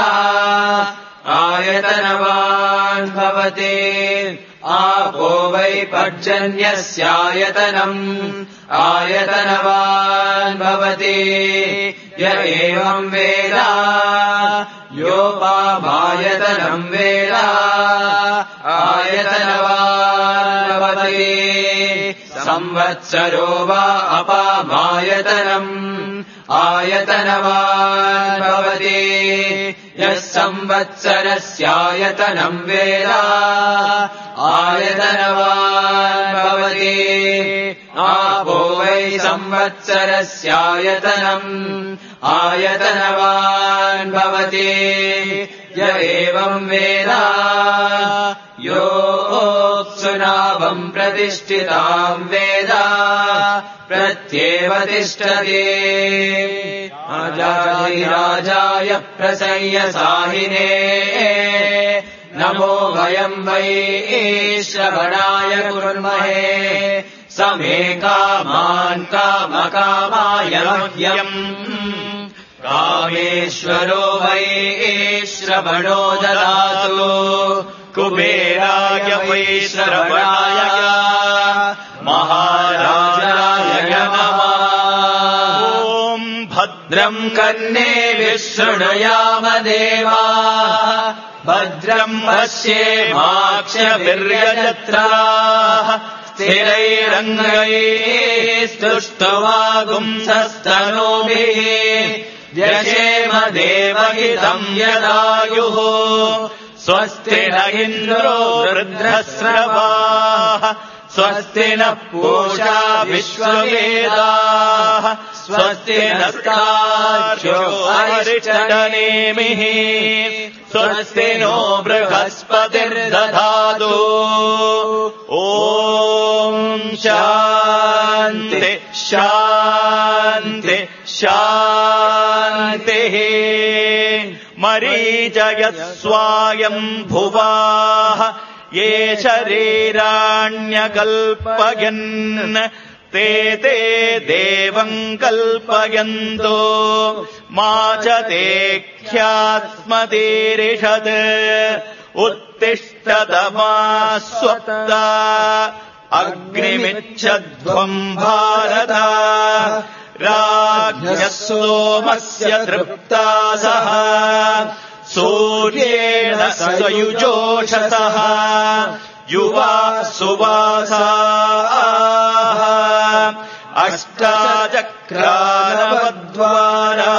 आयतनवान् भवति आपो वै पर्जन्यस्यायतनम् आयतनवान् भवति य एवं वेद योपामायतनं वेद आयतनवान् भवति संवत्सरो वा अपामायतनम् आयतनवान् भवति यः संवत्सरस्यायतनं वेद आयतनवान् भवति आपो वै संवत्सरस्यायतनम् आयतनवान् भवति य एवं वेद योऽप्सुनावम् प्रतिष्ठिताम् वेद प्रत्येव तिष्ठति राजाय प्रसंयसाहिने नमो वयम् वै श्रवणाय कुर्महे समे कामान् कामकामाय मह्यम् कामेश्वरो वै श्रवणो ददातु कुबेराय वै श्रवणाय महाराजाय नमः ॐ भद्रम् कर्णेभिः शृणुयाम देवाः भद्रम् पश्येमाक्षभिर्यजत्राः स्थिरैरङ्गैः स्तुष्ट्वागुंसस्तनूभिः व्यशेम देवहितम् यदायुः स्वस्ति न इन्द्रो वृद्धस्रवाः स्वस्ति नः पूषा विश्ववेदाः स्वस्ति नस्तार्क्ष्यो अरिष्टनेमिः स्वस्ति नो बृहस्पतिर्दधातु ॐ शान्ति शान्ति शान्तिः मरीचयस्वायम्भुवाः ये शरीराण्यकल्पयन् ते देवम् कल्पयन्तु मा च ते ख्यास्मतीरिषत् उत्तिष्ठतमा स्वप्ता अग्निमिच्छध्वम् भारत राज्ञः सोमस्य तृप्तासः सूर्येण सयुजोषसः युवा सुवासाः अष्टाचक्रानवद्वारा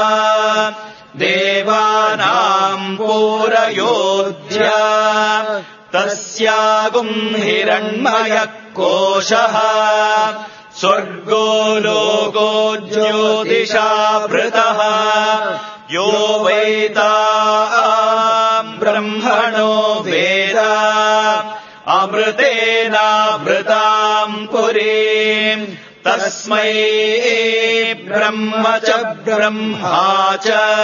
देवानाम् पूरयोध्या तस्यागुम् हिरण्मयः कोशः स्वर्गो लोको ज्योतिषावृतः यो वैताम् ब्रह्मणो वेद अमृतेनावृताम् पुरीम् तस्मै ब्रह्म च ब्रह्मा च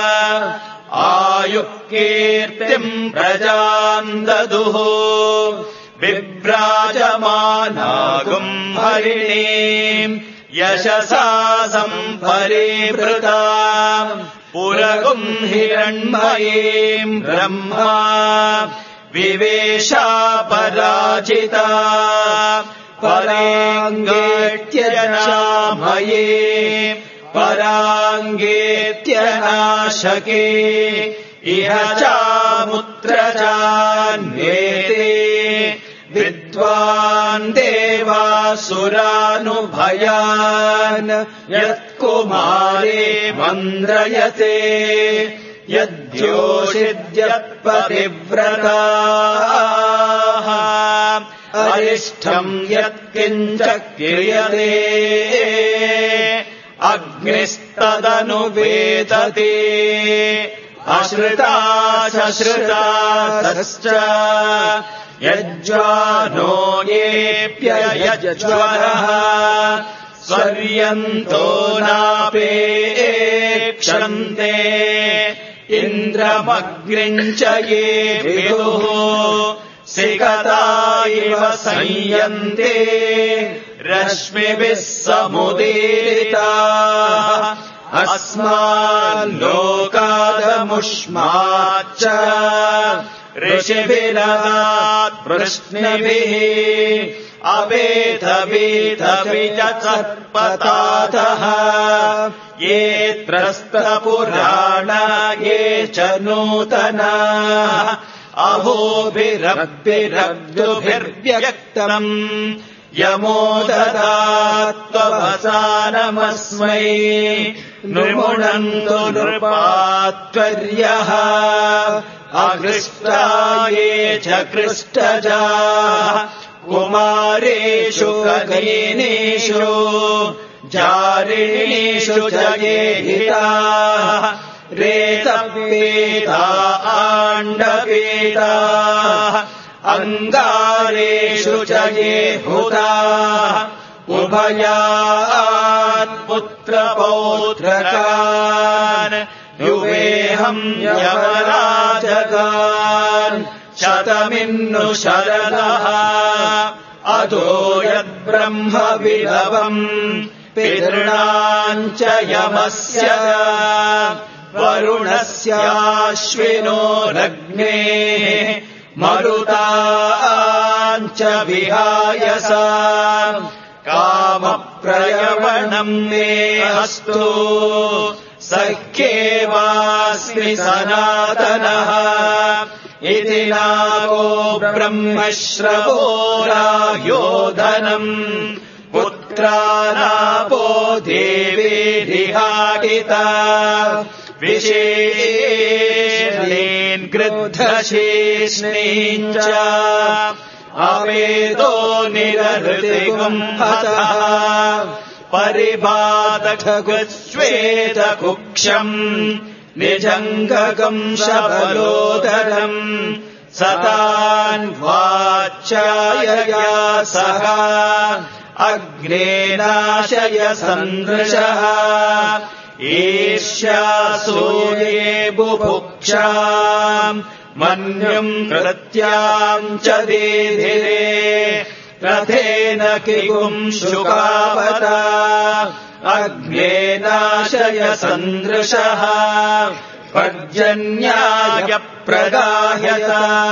आयुः कीर्तिम् प्रजाम् ददुः विभ्राजमानागुम् हरिणीम् यशसा सम्परिवृता पुरगुम् हिरण्मयीम् ब्रह्मा विवेशापराजिता पराङ्गेत्यनामये पराङ्गेत्यनाशके इह चामुत्र चान्वेते विद्वान् देवासुरानुभयान् यत्कुमारे मन्द्रयते यद्योषिद्यत्पतिव्रताः अरिष्ठम् यत्किञ्च क्रियते अग्निस्तदनुवेदते अश्रिताश्रुताश्च यज्ज्वानो येऽप्ययज्ज्वरः स्वर्यन्तो नापेक्षन्ते इन्द्रमग्निम् च ये विदुः सिकता इव संयन्ते रश्मिभिः समुदीरिताः अस्माल्लोकादमुष्माच्च ऋषिभिरदात् प्रश्निभिः अवेधवीधवि च सर्पतातः ये त्रस्तपुराणा ये च नूतना अहोभिरब्भिरब्दुभिर्व्यक्तम् यमो ददात्ववसानमस्मै नृमुणन्तु नृपात्वर्यः अकृष्टा ये च कृष्टजा कुमारेषु गगीनेषु जारिणीषु च ये हिताः रेतपेता आण्डपेताः अङ्गारेषु च ये हुताः उभयात् पुत्रपौत्रकान् युवेहम् यमराजगान् शतमिन्नु शरदः अतो यद्ब्रह्म विलवम् पितॄणाम् च यमस्य वरुणस्याश्विनोरग्नेः मरुताम् च विहायसा कामप्रयवणम् मे अस्तु सख्येवास्मि सनातनः इति नाको ब्रह्मश्रवो रायोधनम् पुत्रानापो देवेरिहाटिता विशेषेण गृद्धशेष्णीम् च अवेदो निरहृतिकम् हतः परिबाधकश्वेतकुक्षम् निजङ्गकम् शबलोदरम् सतान्वाच्चायया सह अग्नेनाशय सन्दृशः ईर्ष्यासूये बुभुक्षाम् मन्युम् कृत्याम् च दीधिरे रथेन किगुम् शुकावता अग्नेनाशय सन्दृशः पर्जन्याय प्रदाह्यत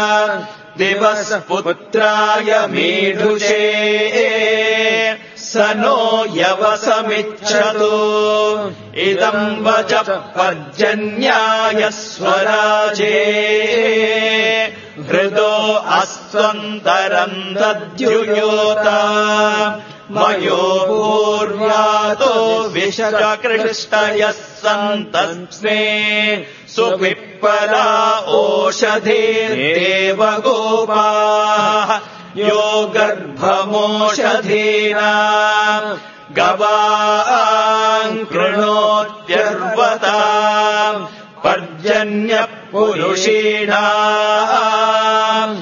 दिवसपुत्राय मीढुषे स नो यवसमिच्छतु इदम् वच पर्जन्याय स्वराजे हृदो अस्त्वन्तरम् दद्युयोता मयो पूर्व्यातो विशकृष्टयः सन्तस्मे सुपिप्पला ओषधीर्देवगोपाः यो गर्भमोषधीना गवाम् कृणोत्यर्वता पर्जन्यपुरुषीणाम्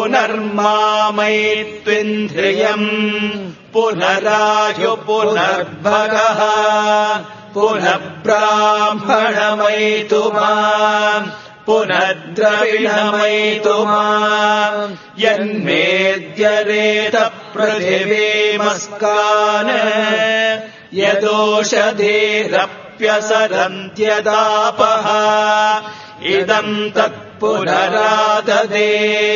पुनर्मामैत्विन्द्रियम् पुनरायु पुनर्भगः पुनः ब्राह्मणमयितु माम् पुनर्द्रविणमयितु माम् यन्मेद्यरेत पृथिवीमस्कान् यदोषधीरप्यसरन्त्यदापः इदम् तत्पुनराददे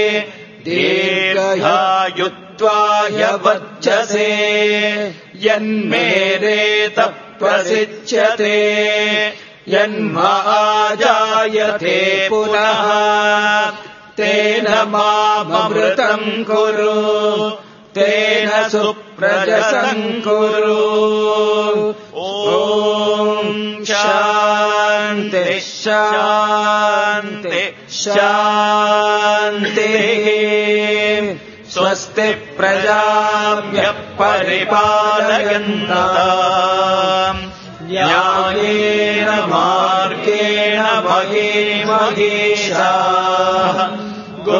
दीर्घायुत्वाय वर्चसे यन्मेरेत प्रसिच्यते यन्माजायते पुनः तेन माममृतम् कुरु तेन सुप्रजसम् कुरु ॐ शान्ति शान्ति शान्तिः स्वस्ति प्रजाभ्यः परिपालयन्ताम् न्यायेन मार्गेण महीमहीषाः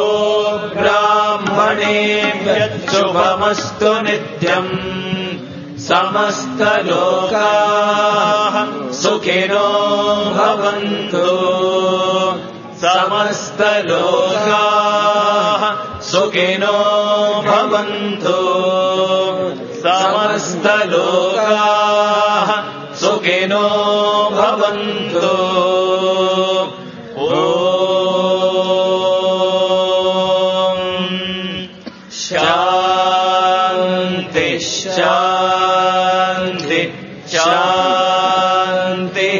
गोब्राह्मणेभ्यः शुभमस्तु नित्यम् समस्तलोकाः सुखिनो भवन्तु समस्तलोकाः सुखिनो भवन्तु समस्तलोकाः सुखिनो भवन्तु ॐ शान्ति शान्ति शान्तिः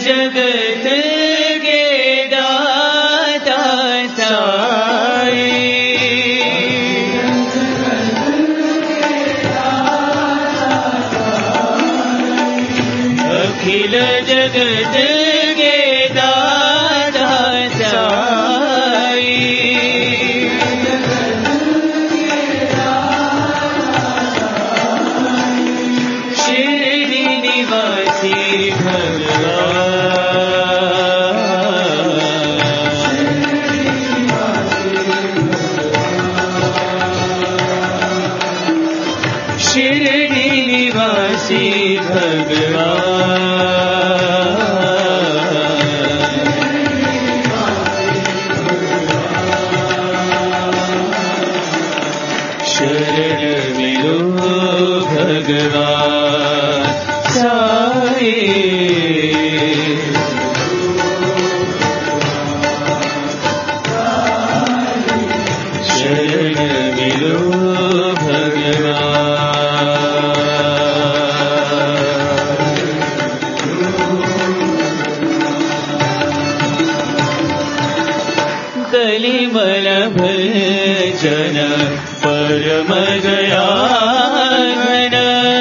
जगत के दाता साई, अखिल जगत के दाता साई, शिरडी निवासी शिरडी निवासी भगवान, शरण मिलो भगवान साई, शरण मिलो कलिमल भजन परम दयाघन,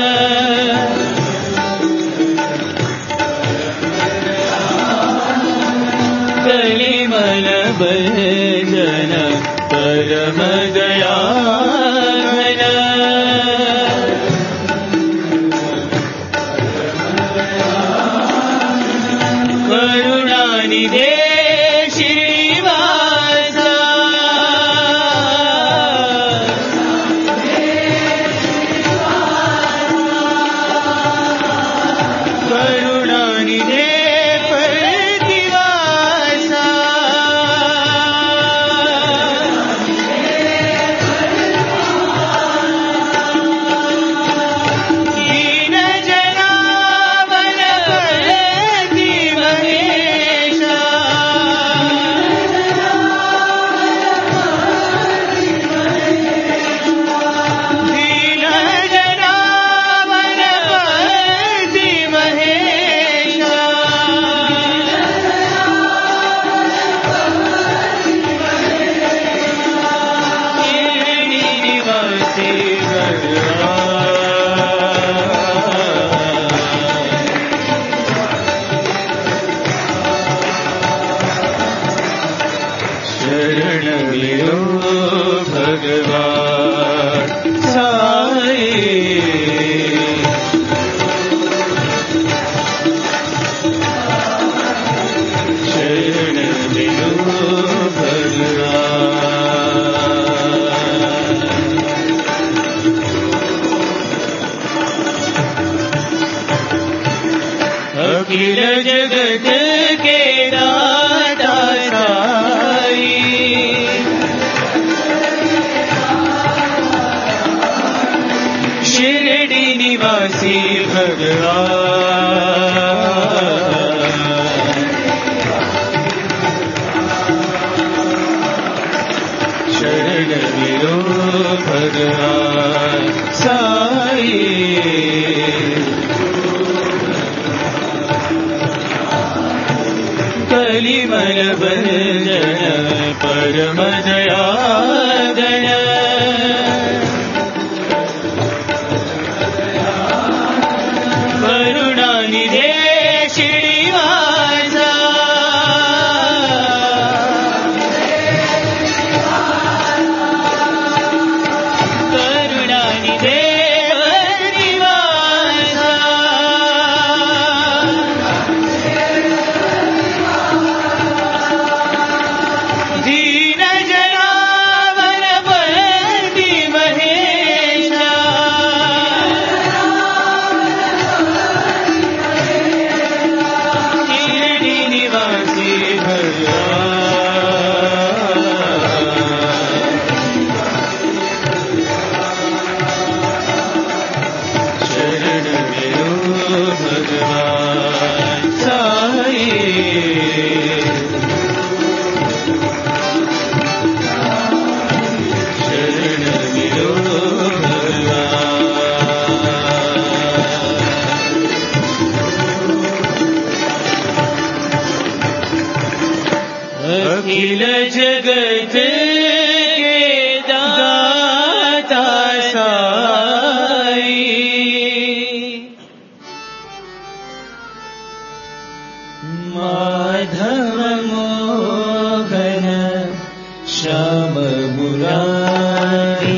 कलिमल भजन परम दयाघन, करुणानिधे शरण मिलो भगवान साई, शरण मिलो भगवान, अखिल जगत के दाता साई, शिरडी निवासी भगवान, शरण मिलो भगवान साई, कलिमल भजन परम दयाघन, करुणानिधे श्रीनिवास, करुणानिधे निवास, दीन जना अखिल जगत के दाता साई, माधव मोहन श्याम मुरारी,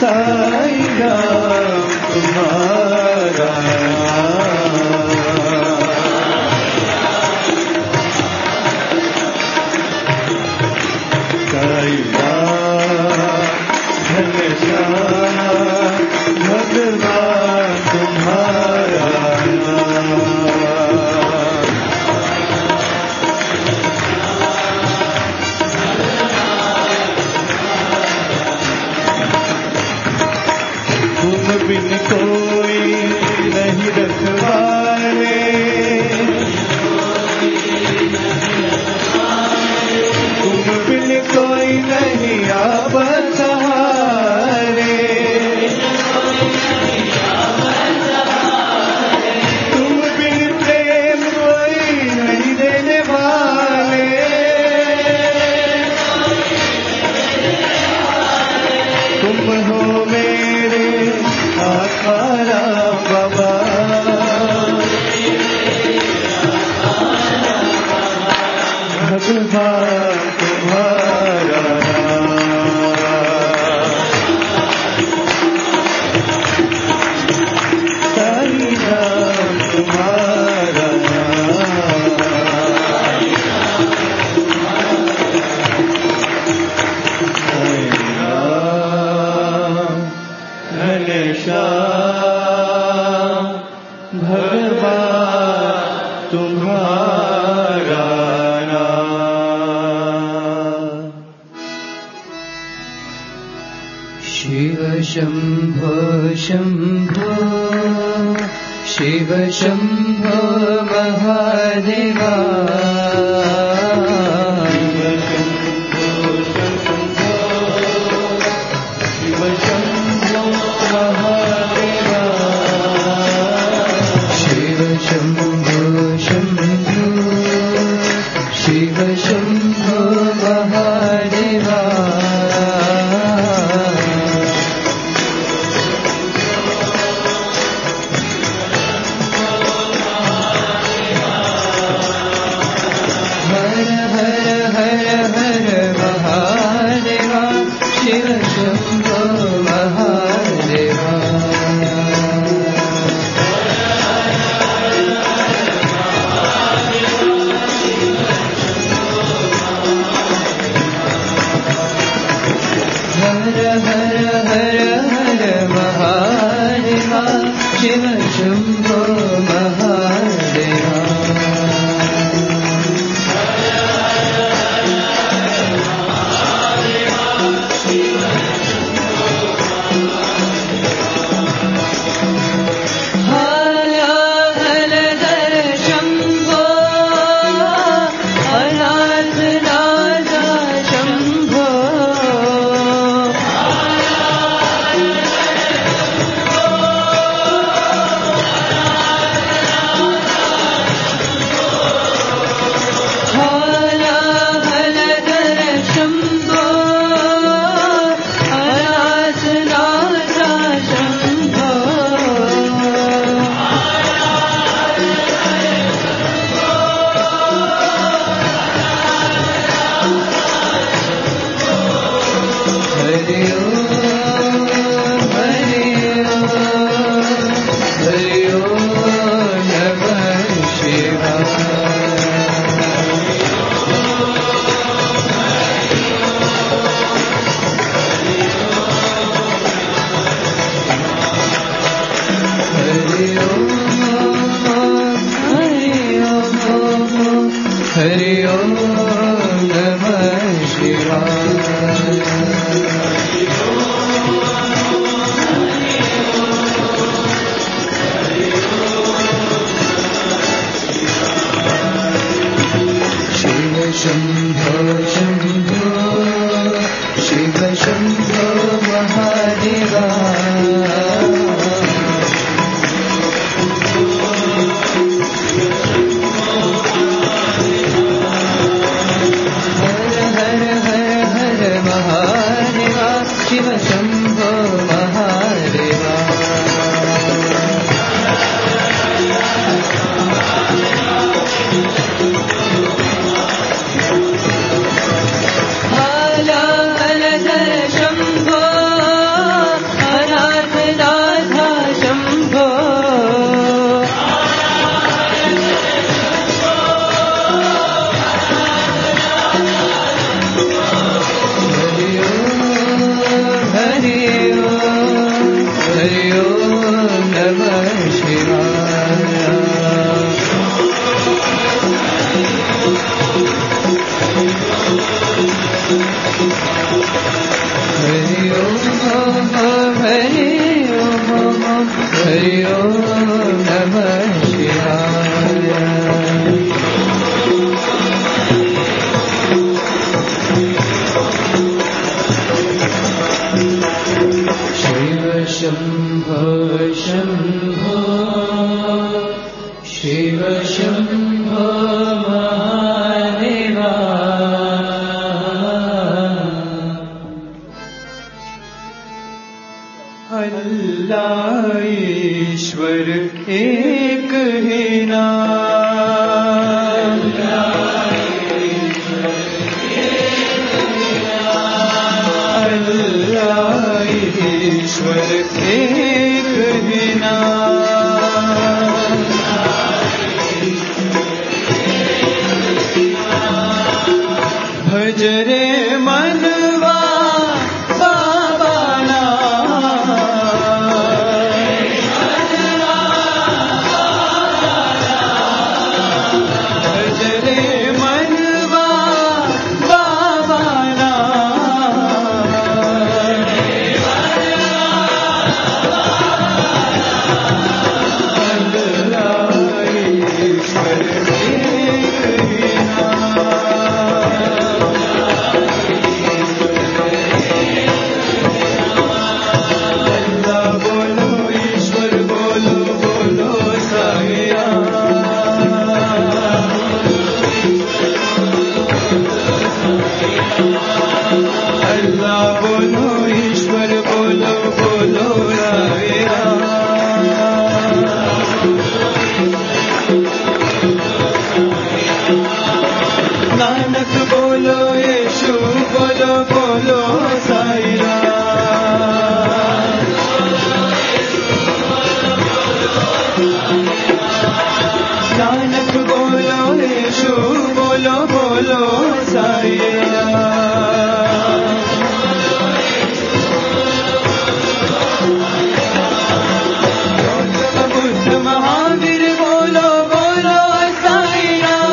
साईं राम तुम्हारा साईं राम घनश्याम भगवान तुम्हारा तुम बिन कोई नहीं रखवाले तुम बिन कोई नहीं आप सहारे तुम बिन प्रेम कोई नहीं देने वाले तुम हो मेरे आकारा बाबा भगवान तुम्हारा साईं राम तुम्हारा साईं राम घनश्याम भगवान तुम्हारा शिव शंभो शंभो शिव शंभो महादेवा शिव शंभो महादेवा शिव शंभो शंभो शिव शंभो महादेवा हरि ओम नमः शिवाय। शिव शंभो शंभो शिव शंभो महादेवा। अल्लाह ईश्वर एक ही नाम। अल्लाह ईश्वर एक ही नाम। भज रे मनवा बाबा नाम। भज रे मनवा बाबा नाम। अल्लाह ईश्वर एक ही नाम। अल्लाह बोलो ईश्वर बोलो बोलो साईं। अल्लाह बोलो ईश्वर बोलो बोलो साईं। नानक बोलो यीशु बोलो बोलो साईं। नानक बोलो यीशु बोलो बोलो साईं। गौतम बुद्ध महावीर बोलो बोलो साईं।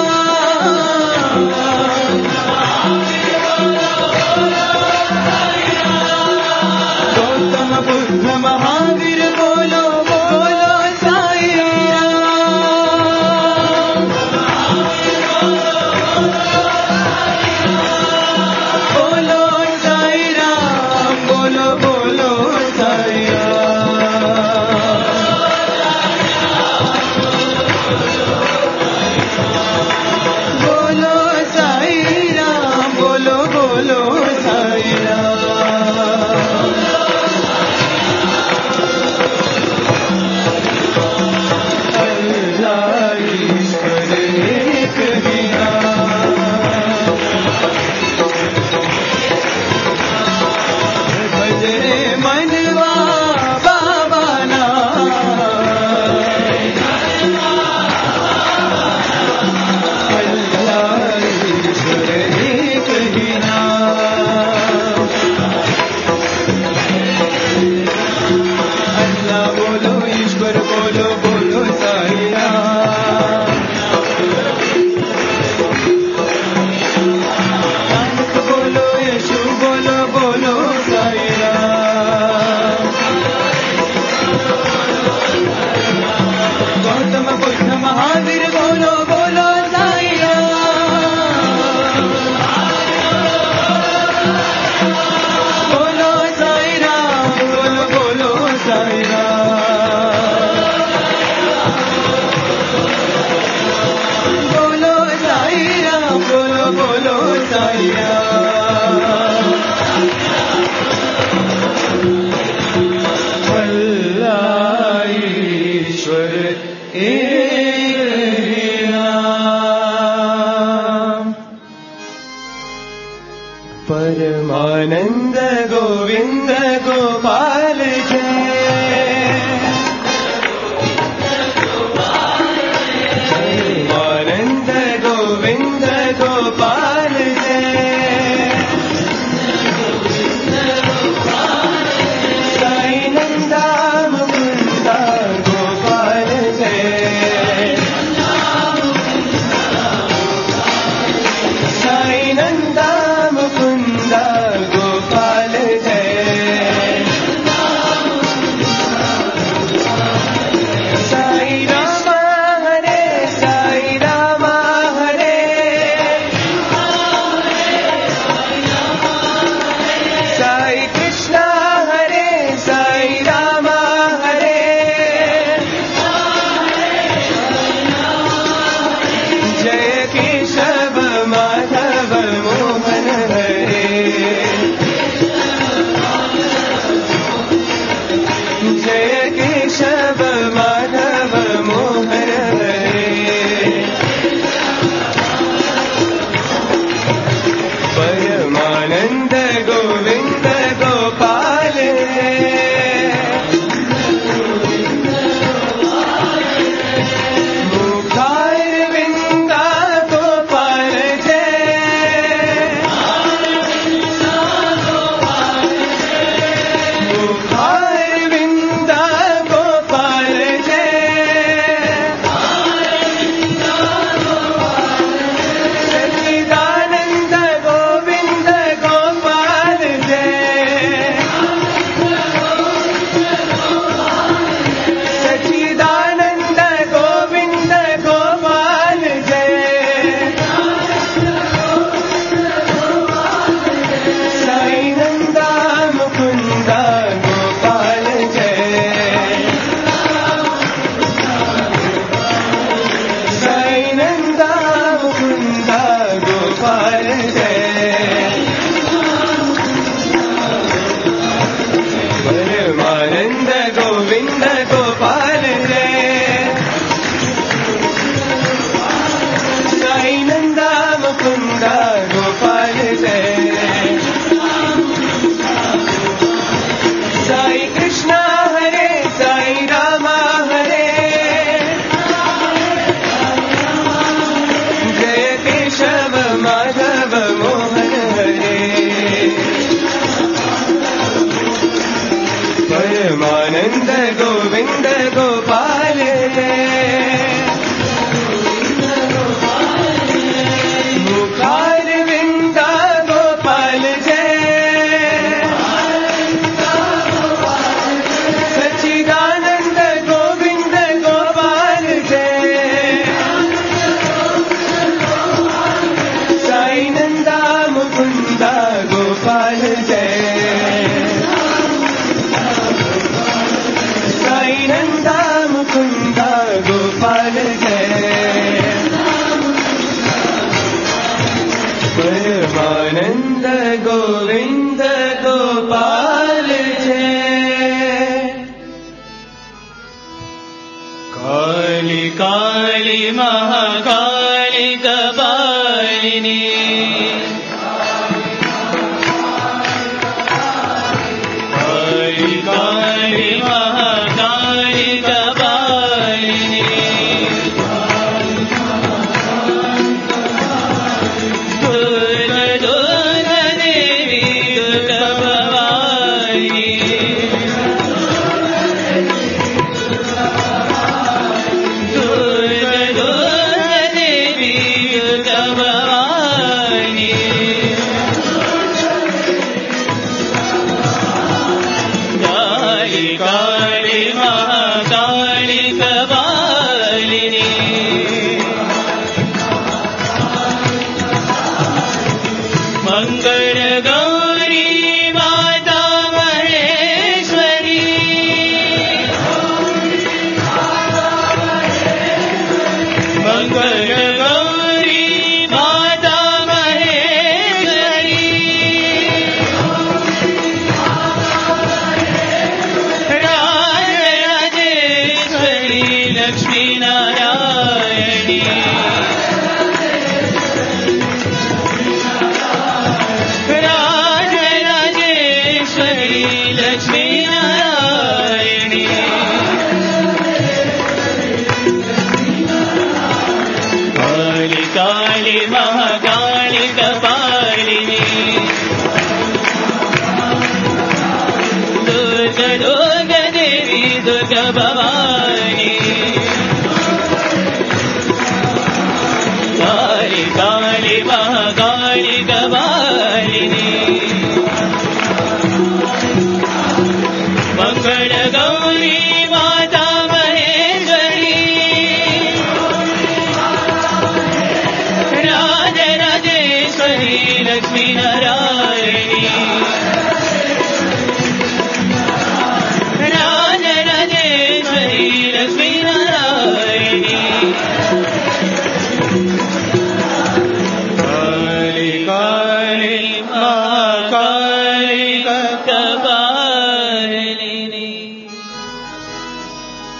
गौतम बुद्ध महावीर बोलो बोलो साईं। बोलो साईं राम बोलो बोलो साईं। बोलो साईं राम बोलो बोलो साईं। अल्लाह ईश्वर एक ही नाम। भज रे मनवा बाबा नाम। अल्लाह ईश्वर एक ही नाम। अल्लाह बोलो ईश्वर बोलो बोलो साईं। नानक बोलो यीशु बोलो बोलो साईं। गौतम बुद्ध महावीर बोलो बोलो साईं। बोलो साईं राम बोलो बोलो साईं। बोलो साईं राम बोलो बोलो साईं। अल्लाह ईश्वर एक ही नाम। परमानंद गोविंद गोपाल जय। परमानंद गोविंद गोपाल जय। साईं नंदा मुकुंदा गोपाल जय। परमानंद गोविंद गोपाल मुखार विंदा गोपाल जय सच्चिदानंद गोविंद गोपाल जय साई नंदा मुकुंदा गोपाल जय साई नंदा मुकुंदा गोपाल जय परमानंद गोविंद गोपाल जय काली काली महाकाली कपालिनी काली काली महाकाली कपालिनी दुर्गा दुर्गा देवी दुर्गा भवानी दुर्गा दुर्गा देवी दुर्गा भवानी काली काली महाकाली कपालिनी मंगल गौरी माता महेश्वरी मंगल गौरी माता महेश्वरी राजेश्वरी लक्ष्मी नारायणी राजेश्वरी लक्ष्मी नारायणी काली काली महाकाली कपालिनी दुर्गा दुर्गा देवी दुर्गा भवानी काली काली महाकाली कपालिनी मंगल गौरी माता महेश्वरी राजेश्वरी लक्ष्मी नारायणी राजेश्वरी लक्ष्मी नारायणी काली काली महाकाली कपालिनी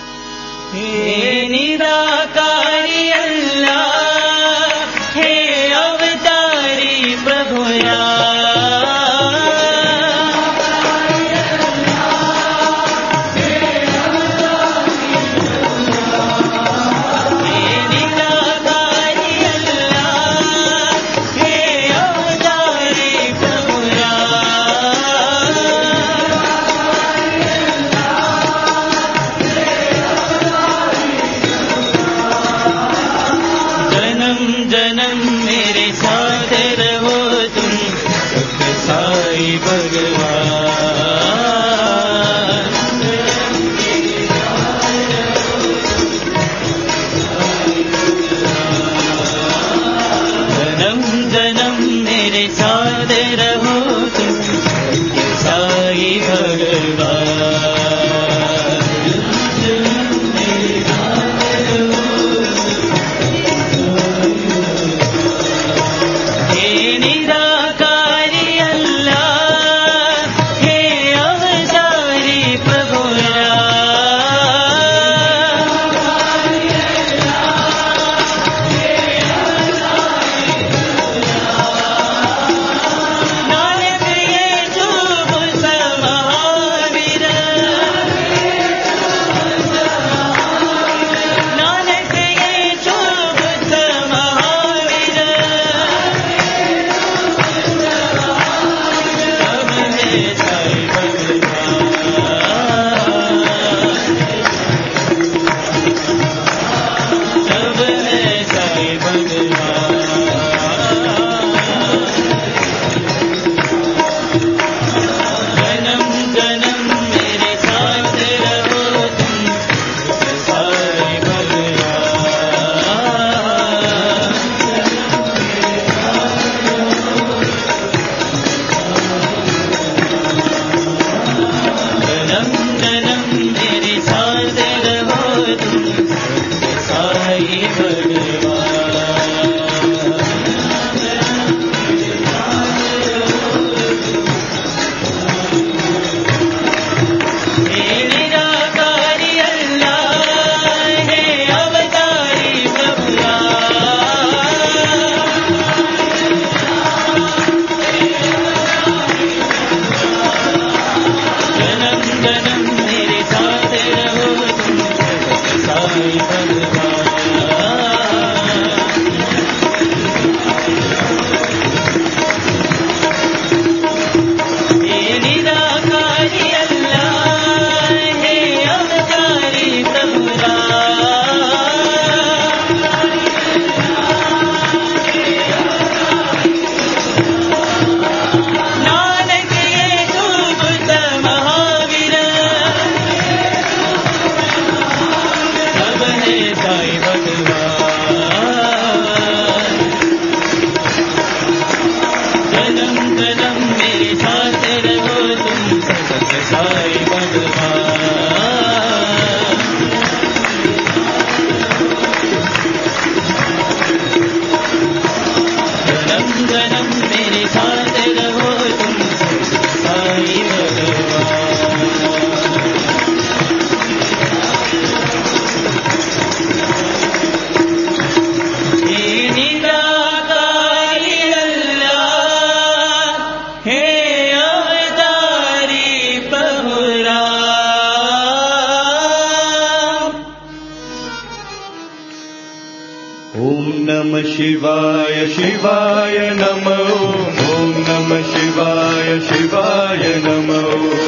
नमः शिवाय शिवाय नमो ॐ नमः शिवाय शिवाय नमो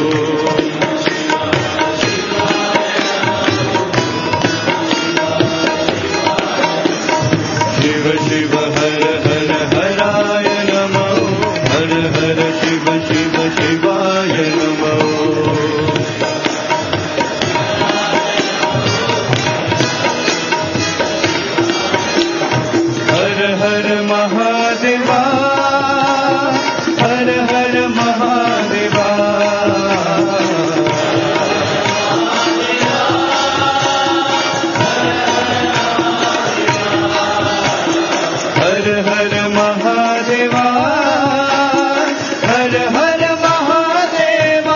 शिव शिव हर हर हराय नमो हर हर शिव शिव शिवाय नमो हर हर महादेवा हर हर महादेवा हर हर महादेवा हर हर महादेवा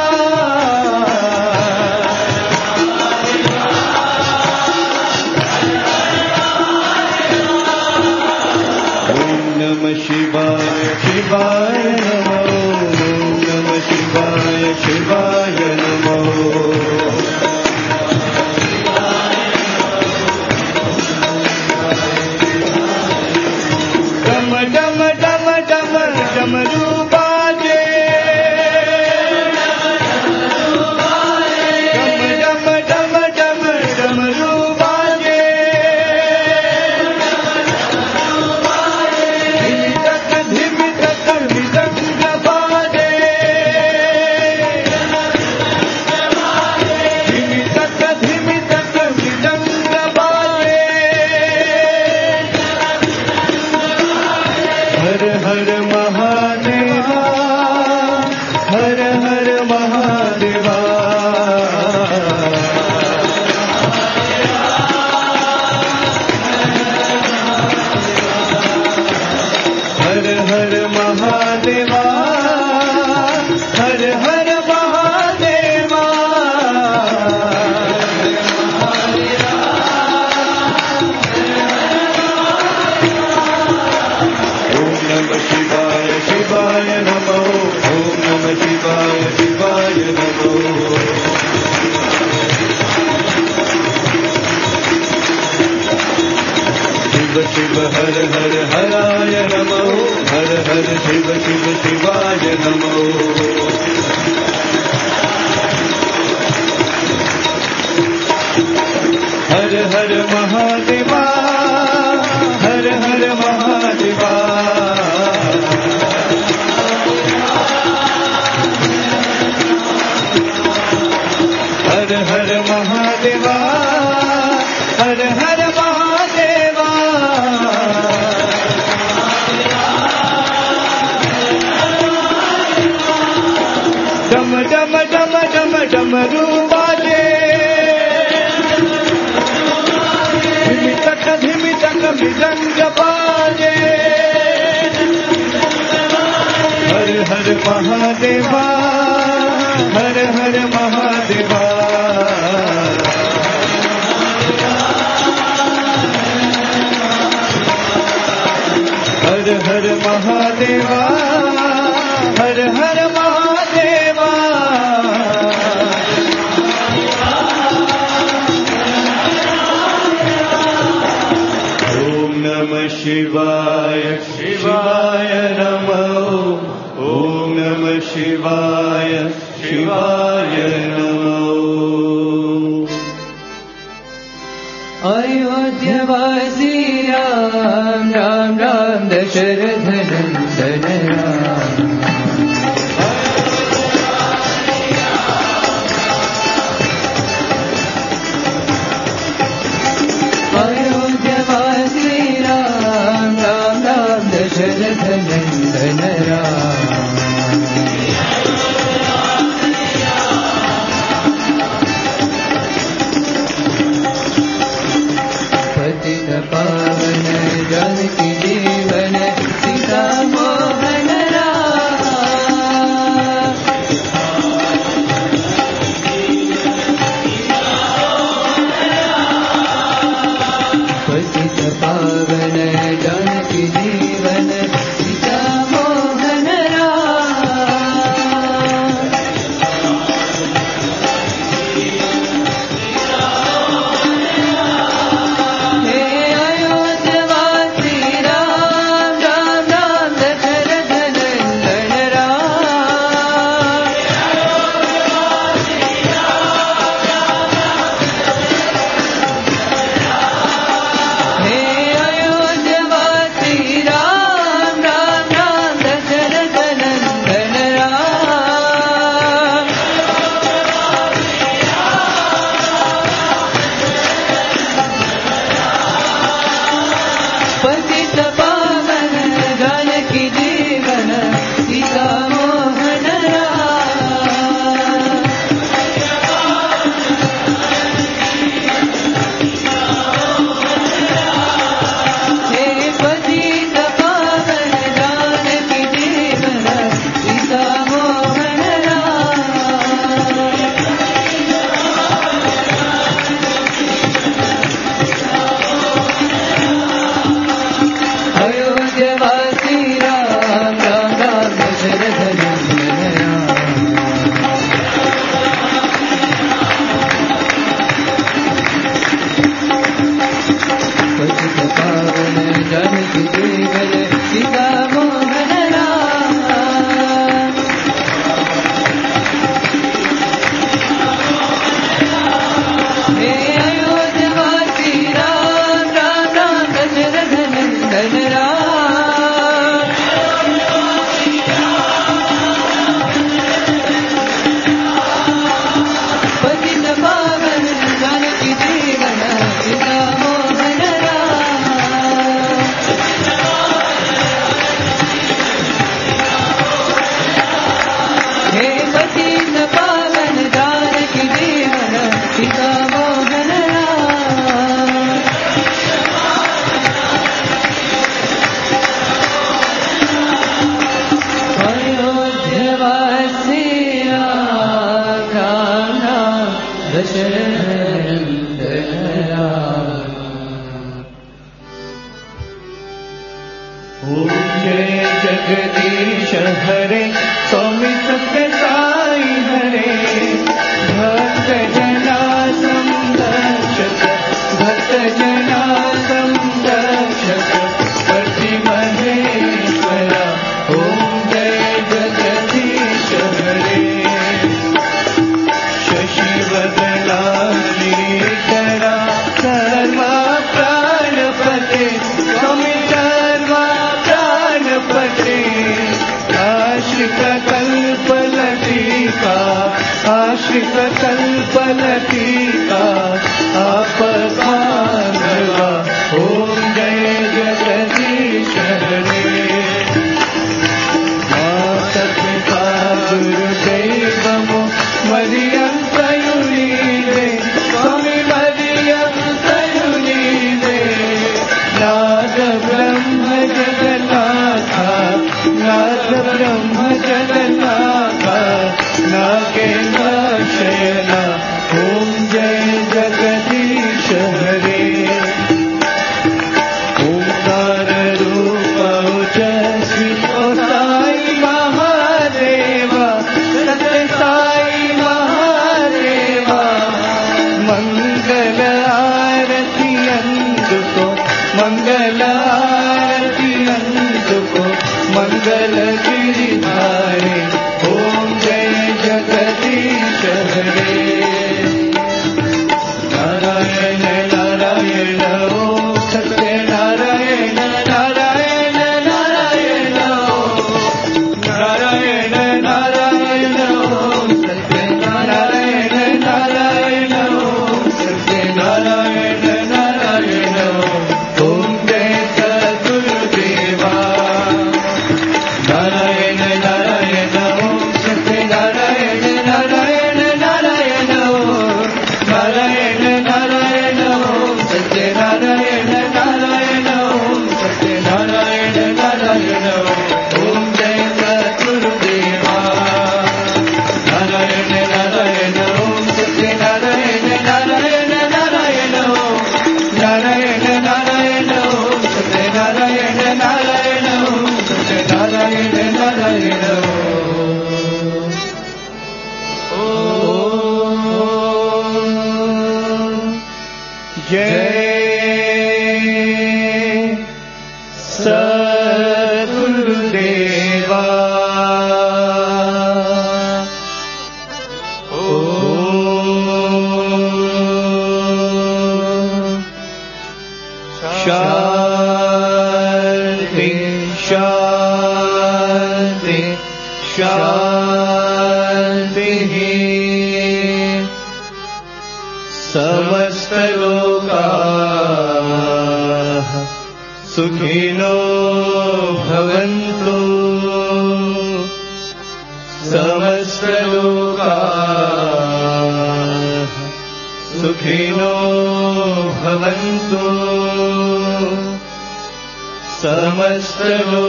ओम नमः शिवाय शिवाय नमो ओम नमः शिवाय शिवाय नमो डम डम डम डम डमरू बाजे डम डम डम डम डमरू बाजे धिम तक मृदंग बाजे धिम तक मृदंग बाजे हर हर महादेवा हर हर महादेवा हर हर महादेवा हर हर महादेवा ओम नमः शिवाय शिवाय नमो ओम नमः शिवाय शिवाय नमो शिव शिव हर हर हराय नमो हर हर शिव शिव शिवाय नमो हर हर महादेवा हर हर महादेवा हर हर महादेवा हर हर महादेवा डम डम डम डम डमरू बाजे धिम तक मृदंग बाजे हर हर महादेवा हर हर महादेवा हर हर महादेवा हर हर महादेवा ओम नमः शिवाय शिवाय नमो ओम नमः शिवाय शिवाय नमो अयोध्यवासी राम राम राम दशरथ नंदन राम अयोध्यवासी राम राम राम दशरथ नंदन राम पतित पावन जानकी जीवन सीता जगदीश हरे स्वामी सत्य साई हरे भक्त जना संरक्षक भक्त जना संरक्षक पति महेश्वरा ओम जय जगदीश हरे शशि बदला श्रीकरा सर्वा प्राणपते स्वामी सर्वा प्राणपते आश्रित कल्पलतिका आश्रित कल्पलतिका आपकार्वा ओम जय जगदीश हरे माता गुरुदेवमो मरियम तयुनीरे स्वामी मरियम तयुनीरे नाद ब्रह्म जगन्नाथा नाद ब्रह्म जगन्नाथा नागेन्द्र शयना ओम जय जगदीश हरे ओंकार रूप ओजस्वी ओ साई महादेवा सत्य साई महादेवा मंगल आरती अंदुको मंगल आरती अंदुको मंगल गिरिधारे ओम जय जगदीश हरे नारायण नारायण ओम सत्य नारायण नारायण नारायण नारायण नारायण ओम सत्य नारायण नारायण ओम सत्य नारायण नारायण ओम जय सद्गुरुदेवा नारायण नारायण ओम सत्य नारायण नारायण नारायण नारायण नारायण ओम सत्य नारायण नारायण ओम सत्य नारायण नारायण ओम जय सद्गुरुदेवा नारायण नारायण ओम सत्य नारायण नारायण नारायण नारायण नारायण ओम सत्य नारायण नारायण ओम सत्य नारायण नारायण जय सद्गुरुदेवा शांति शांति शांति समस्त लोकाः सुखिनो भवन्तु समस्त लोकाः सुखिनो भवन्तु समस्त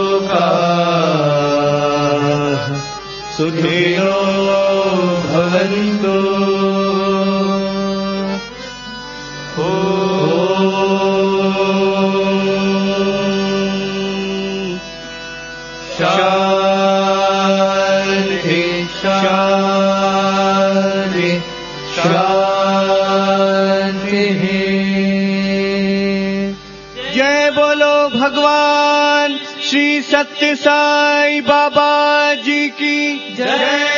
लोकाः सुखिनो भवन्तु शांति शांति शांति जय बोलो भगवान श्री सत्य साई बाबा जी की जय।